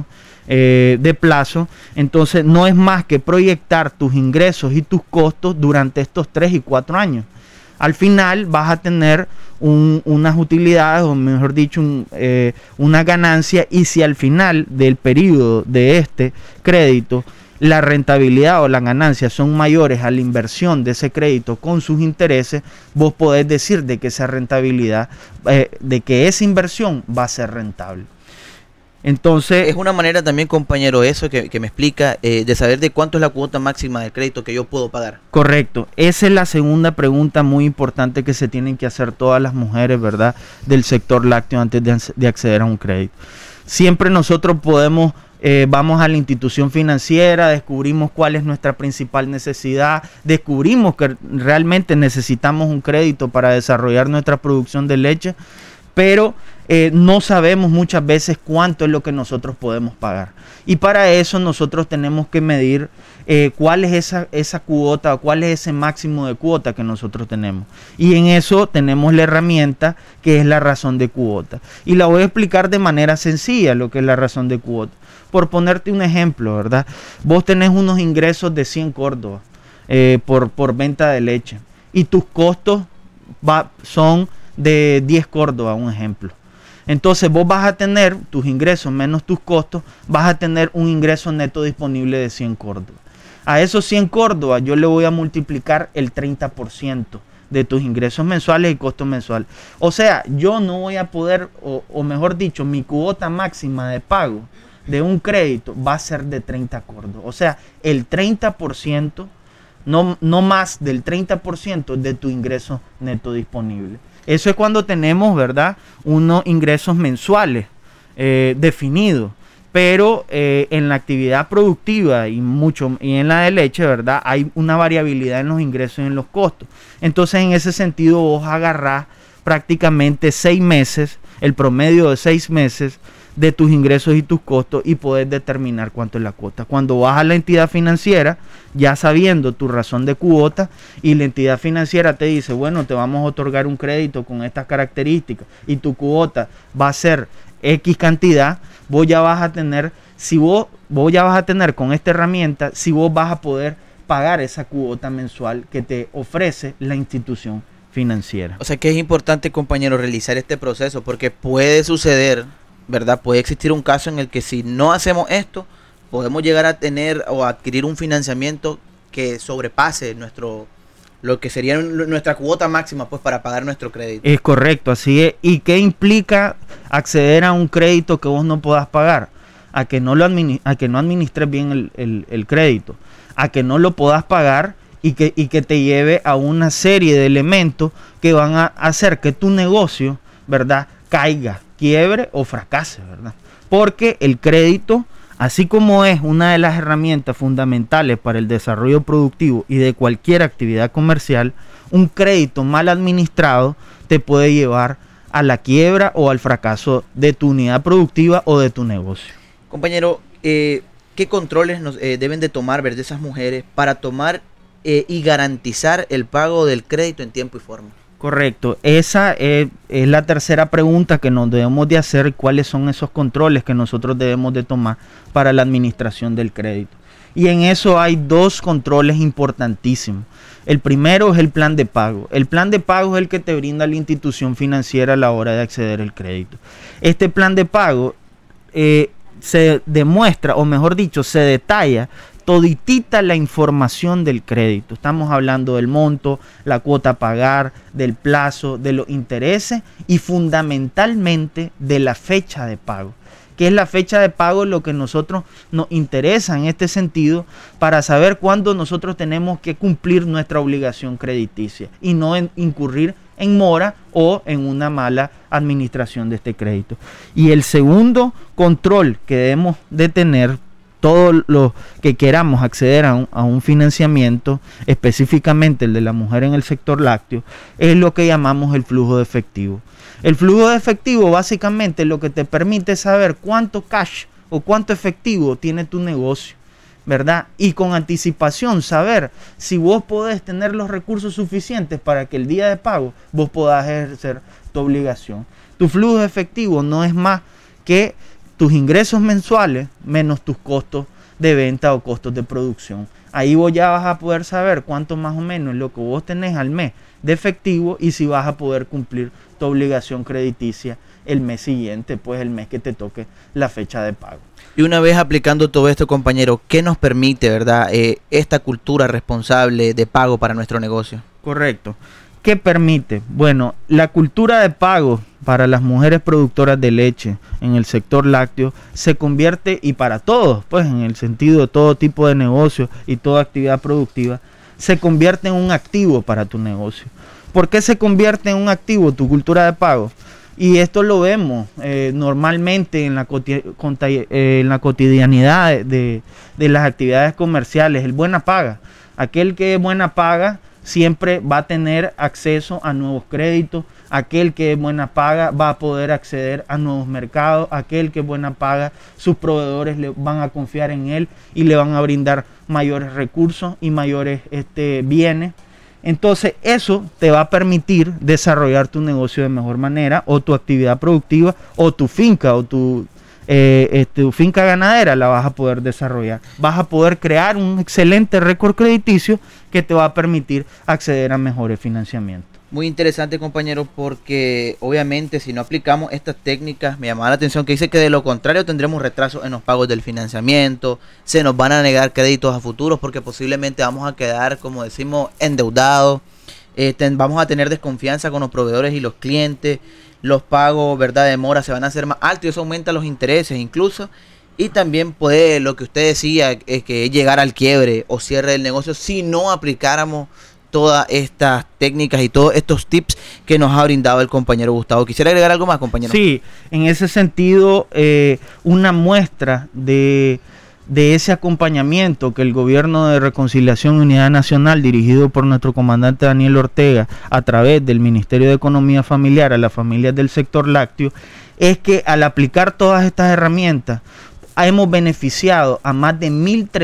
de plazo, entonces no es más que proyectar tus ingresos y tus costos durante estos 3 y 4 años. Al final vas a tener unas utilidades, o mejor dicho, una ganancia, y si al final del periodo de este crédito la rentabilidad o las ganancias son mayores a la inversión de ese crédito con sus intereses, vos podés decir de que esa rentabilidad, de que esa inversión va a ser rentable. Entonces, es una manera también, compañero, eso que me explica, de saber de cuánto es la cuota máxima del crédito que yo puedo pagar. Correcto. Esa es la segunda pregunta muy importante que se tienen que hacer todas las mujeres, ¿verdad?, del sector lácteo antes de acceder a un crédito. Siempre nosotros podemos, vamos a la institución financiera, descubrimos cuál es nuestra principal necesidad, descubrimos que realmente necesitamos un crédito para desarrollar nuestra producción de leche, pero no sabemos muchas veces cuánto es lo que nosotros podemos pagar. Y para eso nosotros tenemos que medir cuál es esa cuota, o cuál es ese máximo de cuota que nosotros tenemos. Y en eso tenemos la herramienta que es la razón de cuota. Y la voy a explicar de manera sencilla lo que es la razón de cuota. Por ponerte un ejemplo, ¿verdad? Vos tenés unos ingresos de 100 córdobas por venta de leche, y tus costos son de 10 córdobas, un ejemplo. Entonces vos vas a tener tus ingresos menos tus costos, vas a tener un ingreso neto disponible de 100 córdobas. A esos 100 córdobas yo le voy a multiplicar el 30% de tus ingresos mensuales y costos mensuales. O sea, yo no voy a poder, o mejor dicho, mi cuota máxima de pago de un crédito va a ser de 30 córdobas. O sea, el 30%, no más del 30% de tu ingreso neto disponible. Eso es cuando tenemos, ¿verdad?, unos ingresos mensuales definidos. Pero en la actividad productiva y en la de leche, ¿verdad?, hay una variabilidad en los ingresos y en los costos. Entonces, en ese sentido, vos agarrás prácticamente 6 meses, el promedio de 6 meses de tus ingresos y tus costos y podés determinar cuánto es la cuota. Cuando vas a la entidad financiera, ya sabiendo tu razón de cuota, y la entidad financiera te dice, bueno, te vamos a otorgar un crédito con estas características y tu cuota va a ser X cantidad, vos ya vas a tener, con esta herramienta, si vos vas a poder pagar esa cuota mensual que te ofrece la institución financiera. O sea que es importante, compañero, realizar este proceso, porque puede suceder, ¿verdad? Puede existir un caso en el que si no hacemos esto, podemos llegar a tener o a adquirir un financiamiento que sobrepase lo que sería nuestra cuota máxima, pues, para pagar nuestro crédito. Es correcto, así es. ¿Y qué implica acceder a un crédito que vos no puedas pagar? A que no administres bien el crédito, a que no lo puedas pagar y que te lleve a una serie de elementos que van a hacer que tu negocio, ¿verdad?, caiga, quiebre o fracase, ¿verdad? Porque el crédito, así como es una de las herramientas fundamentales para el desarrollo productivo y de cualquier actividad comercial, un crédito mal administrado te puede llevar a la quiebra o al fracaso de tu unidad productiva o de tu negocio. Compañero, ¿qué controles deben de tomar, ¿verdad?, esas mujeres para tomar y garantizar el pago del crédito en tiempo y forma? Correcto, esa es la tercera pregunta que nos debemos de hacer, cuáles son esos controles que nosotros debemos de tomar para la administración del crédito. Y en eso hay 2 controles importantísimos. El primero es el plan de pago. El plan de pago es el que te brinda la institución financiera a la hora de acceder al crédito. Este plan de pago se demuestra, o mejor dicho, se detalla toditita la información del crédito. Estamos hablando del monto, la cuota a pagar, del plazo, de los intereses y fundamentalmente de la fecha de pago. ¿Qué es la fecha de pago? Lo que nosotros nos interesa en este sentido para saber cuándo nosotros tenemos que cumplir nuestra obligación crediticia y no incurrir en mora o en una mala administración de este crédito. Y el segundo control que debemos de tener todos los que queramos acceder a un financiamiento, específicamente el de la mujer en el sector lácteo, es lo que llamamos el flujo de efectivo. El flujo de efectivo básicamente lo que te permite saber cuánto cash o cuánto efectivo tiene tu negocio, ¿verdad? Y con anticipación saber si vos podés tener los recursos suficientes para que el día de pago vos podás ejercer tu obligación. Tu flujo de efectivo no es más que tus ingresos mensuales menos tus costos de venta o costos de producción. Ahí vos ya vas a poder saber cuánto más o menos es lo que vos tenés al mes de efectivo y si vas a poder cumplir tu obligación crediticia el mes siguiente, pues el mes que te toque la fecha de pago. Y una vez aplicando todo esto, compañero, ¿qué nos permite, verdad, esta cultura responsable de pago para nuestro negocio? Correcto. ¿Qué permite? Bueno, la cultura de pago para las mujeres productoras de leche en el sector lácteo se convierte, y para todos, pues en el sentido de todo tipo de negocio y toda actividad productiva, se convierte en un activo para tu negocio. ¿Por qué se convierte en un activo tu cultura de pago? Y esto lo vemos normalmente en la cotidianidad de las actividades comerciales, el buena paga. Aquel que es buena paga siempre va a tener acceso a nuevos créditos, aquel que es buena paga va a poder acceder a nuevos mercados, aquel que es buena paga, sus proveedores le van a confiar en él y le van a brindar mayores recursos y mayores bienes. Entonces eso te va a permitir desarrollar tu negocio de mejor manera, o tu actividad productiva, o tu finca, o tu tu finca ganadera, la vas a poder desarrollar. Vas a poder crear un excelente récord crediticio que te va a permitir acceder a mejores financiamientos. Muy interesante, compañero, porque obviamente si no aplicamos estas técnicas, me llamaba la atención que dice que de lo contrario tendremos retrasos en los pagos del financiamiento, se nos van a negar créditos a futuros porque posiblemente vamos a quedar, como decimos, endeudados, vamos a tener desconfianza con los proveedores y los clientes, los pagos, ¿verdad?, de mora se van a hacer más altos y eso aumenta los intereses incluso. Y también puede, lo que usted decía, que es llegar al quiebre o cierre del negocio si no aplicáramos todas estas técnicas y todos estos tips que nos ha brindado el compañero Gustavo. ¿Quisiera agregar algo más, compañero? Sí, en ese sentido, una muestra de ese acompañamiento que el Gobierno de Reconciliación y Unidad Nacional, dirigido por nuestro comandante Daniel Ortega, a través del Ministerio de Economía Familiar a las familias del sector lácteo, es que al aplicar todas estas herramientas, hemos beneficiado a más de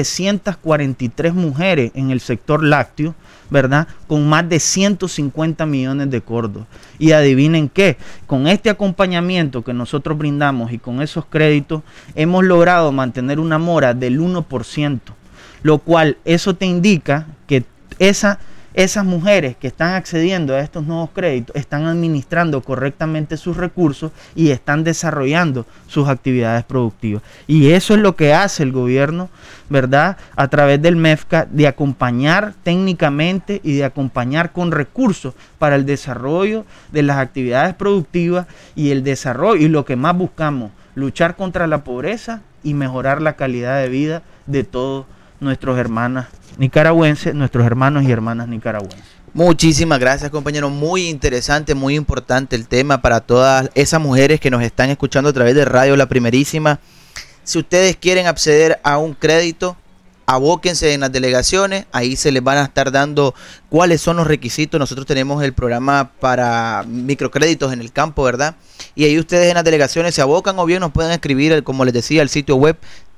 1.343 mujeres en el sector lácteo, ¿verdad?, con más de 150 millones de córdobas. Y adivinen qué, con este acompañamiento que nosotros brindamos y con esos créditos, hemos logrado mantener una mora del 1%, lo cual eso te indica que esas mujeres que están accediendo a estos nuevos créditos están administrando correctamente sus recursos y están desarrollando sus actividades productivas. Y eso es lo que hace el gobierno, ¿verdad?, a través del MEFCA, de acompañar técnicamente y de acompañar con recursos para el desarrollo de las actividades productivas y el desarrollo, y lo que más buscamos, luchar contra la pobreza y mejorar la calidad de vida de todos nuestros hermanos nicaragüenses, nuestros hermanos y hermanas nicaragüenses. Muchísimas gracias, compañero. Muy interesante, muy importante el tema para todas esas mujeres que nos están escuchando a través de Radio La Primerísima. Si ustedes quieren acceder a un crédito, abóquense en las delegaciones, ahí se les van a estar dando cuáles son los requisitos. Nosotros tenemos el programa para microcréditos en el campo, ¿verdad? Y ahí ustedes en las delegaciones se abocan o bien nos pueden escribir, como les decía, al sitio web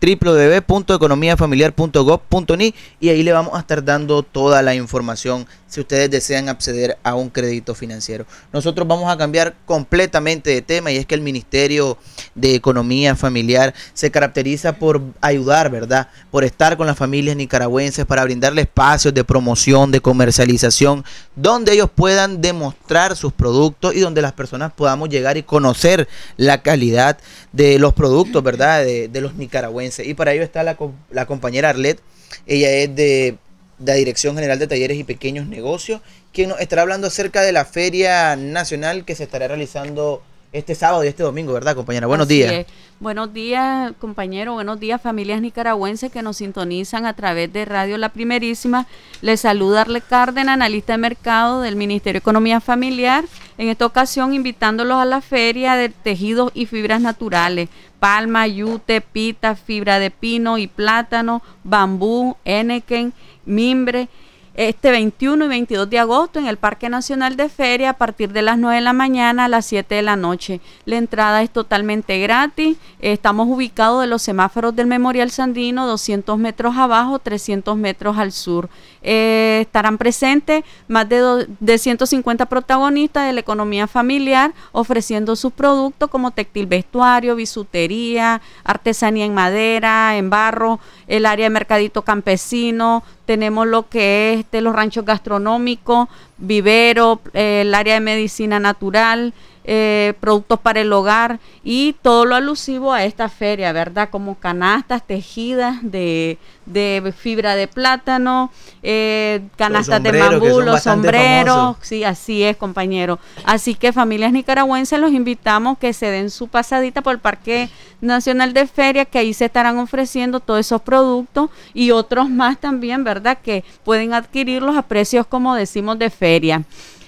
www.economiafamiliar.gov.ni y ahí le vamos a estar dando toda la información si ustedes desean acceder a un crédito financiero. Nosotros vamos a cambiar completamente de tema y es que el Ministerio de Economía Familiar se caracteriza por ayudar, ¿verdad?, por estar con las familias nicaragüenses para brindarle espacios de promoción, de comercialización, donde ellos puedan demostrar sus productos y donde las personas podamos llegar y conocer la calidad de los productos, ¿verdad?, de los nicaragüenses. Y para ello está la compañera Arlet, ella es de la Dirección General de Talleres y Pequeños Negocios, quien nos estará hablando acerca de la Feria Nacional que se estará realizando este sábado y este domingo, ¿verdad, compañera? Buenos días. Es. Buenos días, compañero. Buenos días, familias nicaragüenses que nos sintonizan a través de Radio La Primerísima. Les saluda Arlet Cárdenas, analista de mercado del Ministerio de Economía Familiar. En esta ocasión, invitándolos a la Feria de Tejidos y Fibras Naturales. Palma, yute, pita, fibra de pino y plátano, bambú, henequen, mimbre. Este 21 y 22 de agosto en el Parque Nacional de Feria a partir de las 9 de la mañana a las 7 de la noche. La entrada es totalmente gratis. Estamos ubicados de los semáforos del Memorial Sandino, 200 metros abajo, 300 metros al sur. Estarán presentes más de 150 protagonistas de la economía familiar ofreciendo sus productos como textil vestuario, bisutería, artesanía en madera, en barro, el área de mercadito campesino. Tenemos lo que es los ranchos gastronómicos, vivero, el área de medicina natural, productos para el hogar y todo lo alusivo a esta feria, ¿verdad? Como canastas tejidas de fibra de plátano, canastas de bambú, los sombreros. Sí, así es, compañero. Así que familias nicaragüenses los invitamos que se den su pasadita por el Parque Nacional de Feria, que ahí se estarán ofreciendo todos esos productos y otros más también, ¿verdad? Que pueden adquirirlos a precios, como decimos, de feria.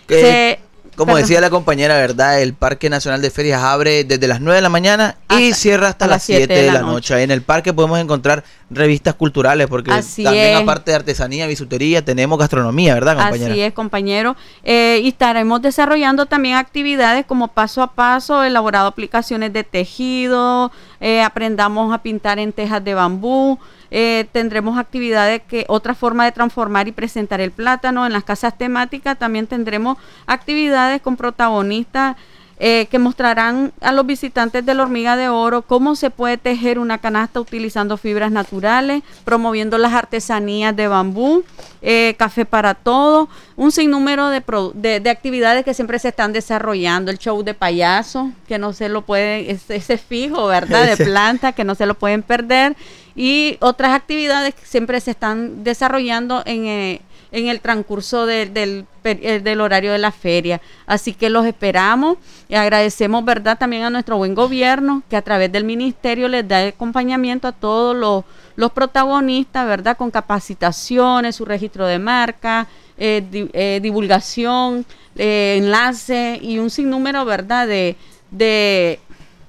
Como decía la compañera, ¿verdad? El Parque Nacional de Ferias abre desde las 9 de la mañana y cierra hasta las 7 de la noche. En el parque podemos encontrar revistas culturales porque también aparte de artesanía, bisutería, tenemos gastronomía, ¿verdad, compañera? Así es, compañero. Y estaremos desarrollando también actividades como paso a paso, elaborado aplicaciones de tejido, aprendamos a pintar en tejas de bambú. Tendremos actividades otra forma de transformar y presentar el plátano. En las casas temáticas también tendremos actividades con protagonistas que mostrarán a los visitantes de la Hormiga de Oro cómo se puede tejer una canasta utilizando fibras naturales, promoviendo las artesanías de bambú, café para todos, un sinnúmero de actividades que siempre se están desarrollando, el show de payaso, que no se lo pueden, ese fijo, ¿verdad?, de planta, que no se lo pueden perder, y otras actividades que siempre se están desarrollando en el transcurso del horario de la feria. Así que los esperamos y agradecemos, ¿verdad?, también a nuestro buen gobierno, que a través del ministerio les da acompañamiento a todos los protagonistas, ¿verdad?, con capacitaciones, su registro de marca, divulgación, enlace y un sinnúmero, ¿verdad?, de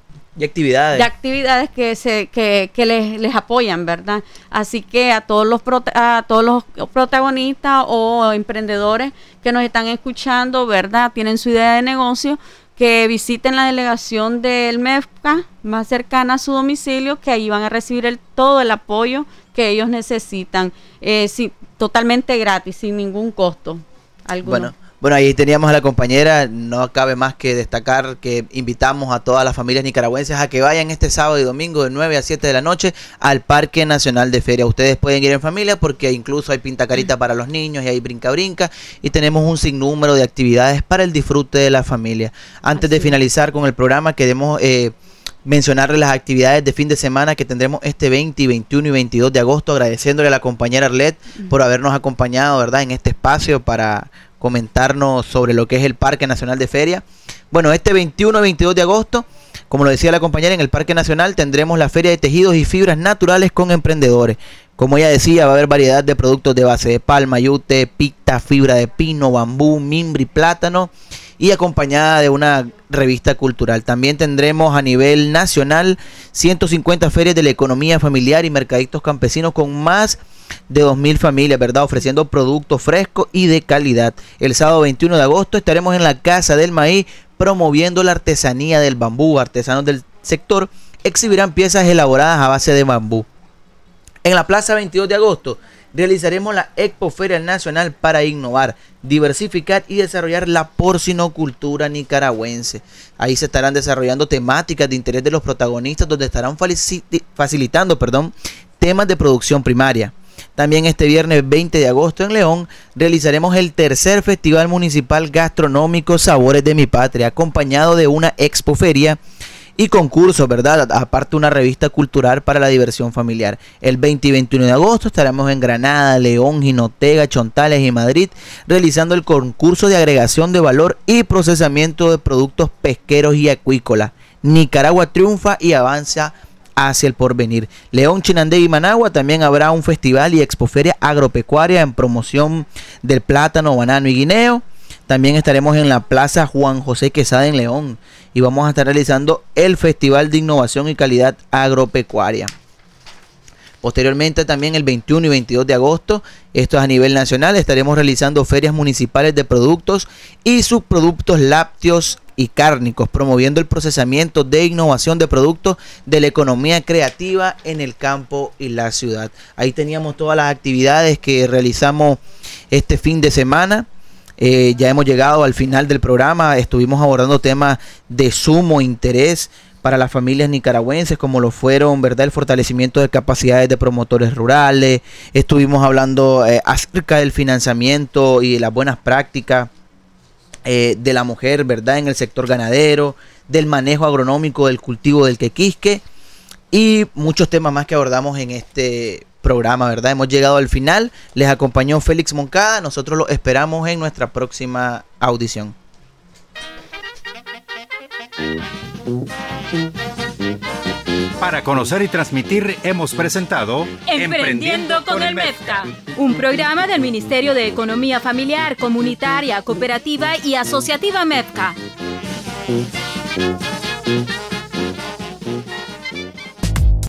actividades que les apoyan, ¿verdad? Así que a todos los protagonistas o emprendedores que nos están escuchando, ¿verdad?, tienen su idea de negocio, que visiten la delegación del MEFCA más cercana a su domicilio, que ahí van a recibir todo el apoyo que ellos necesitan, totalmente gratis, sin ningún costo alguno. Bueno, ahí teníamos a la compañera. No cabe más que destacar que invitamos a todas las familias nicaragüenses a que vayan este sábado y domingo de 9 a 7 de la noche al Parque Nacional de Feria. Ustedes pueden ir en familia porque incluso hay pintacarita para los niños y hay brinca-brinca, y tenemos un sinnúmero de actividades para el disfrute de la familia. Antes de finalizar con el programa, queremos mencionarles las actividades de fin de semana que tendremos este 20, 21 y 22 de agosto, agradeciéndole a la compañera Arlet por habernos acompañado, ¿verdad?, en este espacio para comentarnos sobre lo que es el Parque Nacional de Feria. Bueno, este 21 y 22 de agosto, como lo decía la compañera, en el Parque Nacional tendremos la Feria de Tejidos y Fibras Naturales con emprendedores. Como ella decía, va a haber variedad de productos de base de palma, yute, picta, fibra de pino, bambú, mimbre y plátano, y acompañada de una revista cultural. También tendremos a nivel nacional 150 ferias de la economía familiar y mercaditos campesinos con más de 2.000 familias, ¿verdad?, ofreciendo productos frescos y de calidad. El sábado 21 de agosto estaremos en la Casa del Maíz promoviendo la artesanía del bambú. Artesanos del sector exhibirán piezas elaboradas a base de bambú. En la Plaza 22 de agosto realizaremos la Expo Feria Nacional para innovar, diversificar y desarrollar la porcinocultura nicaragüense. Ahí se estarán desarrollando temáticas de interés de los protagonistas, donde estarán facilitando temas de producción primaria. También este viernes 20 de agosto en León realizaremos el tercer Festival Municipal Gastronómico Sabores de mi Patria, acompañado de una expoferia y concursos, ¿verdad? Aparte una revista cultural para la diversión familiar. El 20 y 21 de agosto estaremos en Granada, León, Jinotega, Chontales y Madrid realizando el concurso de agregación de valor y procesamiento de productos pesqueros y acuícolas. Nicaragua triunfa y avanza hacia el porvenir. León, Chinandega y Managua también habrá un festival y expoferia agropecuaria en promoción del plátano, banano y guineo. También estaremos en la Plaza Juan José Quesada en León y vamos a estar realizando el Festival de Innovación y Calidad Agropecuaria. Posteriormente, también el 21 y 22 de agosto, esto es a nivel nacional, estaremos realizando ferias municipales de productos y subproductos lácteos y cárnicos, promoviendo el procesamiento de innovación de productos de la economía creativa en el campo y la ciudad. Ahí teníamos todas las actividades que realizamos este fin de semana. Ya hemos llegado al final del programa. Estuvimos abordando temas de sumo interés para las familias nicaragüenses, como lo fueron, ¿verdad?, el fortalecimiento de capacidades de promotores rurales. Estuvimos hablando acerca del financiamiento y de las buenas prácticas de la mujer, ¿verdad?, en el sector ganadero, del manejo agronómico del cultivo del quequisque y muchos temas más que abordamos en este programa, ¿verdad? Hemos llegado al final. Les acompañó Félix Moncada. Nosotros los esperamos en nuestra próxima audición. Para conocer y transmitir hemos presentado Emprendiendo con el MEFCA, un programa del Ministerio de Economía Familiar, Comunitaria, Cooperativa y Asociativa MEFCA.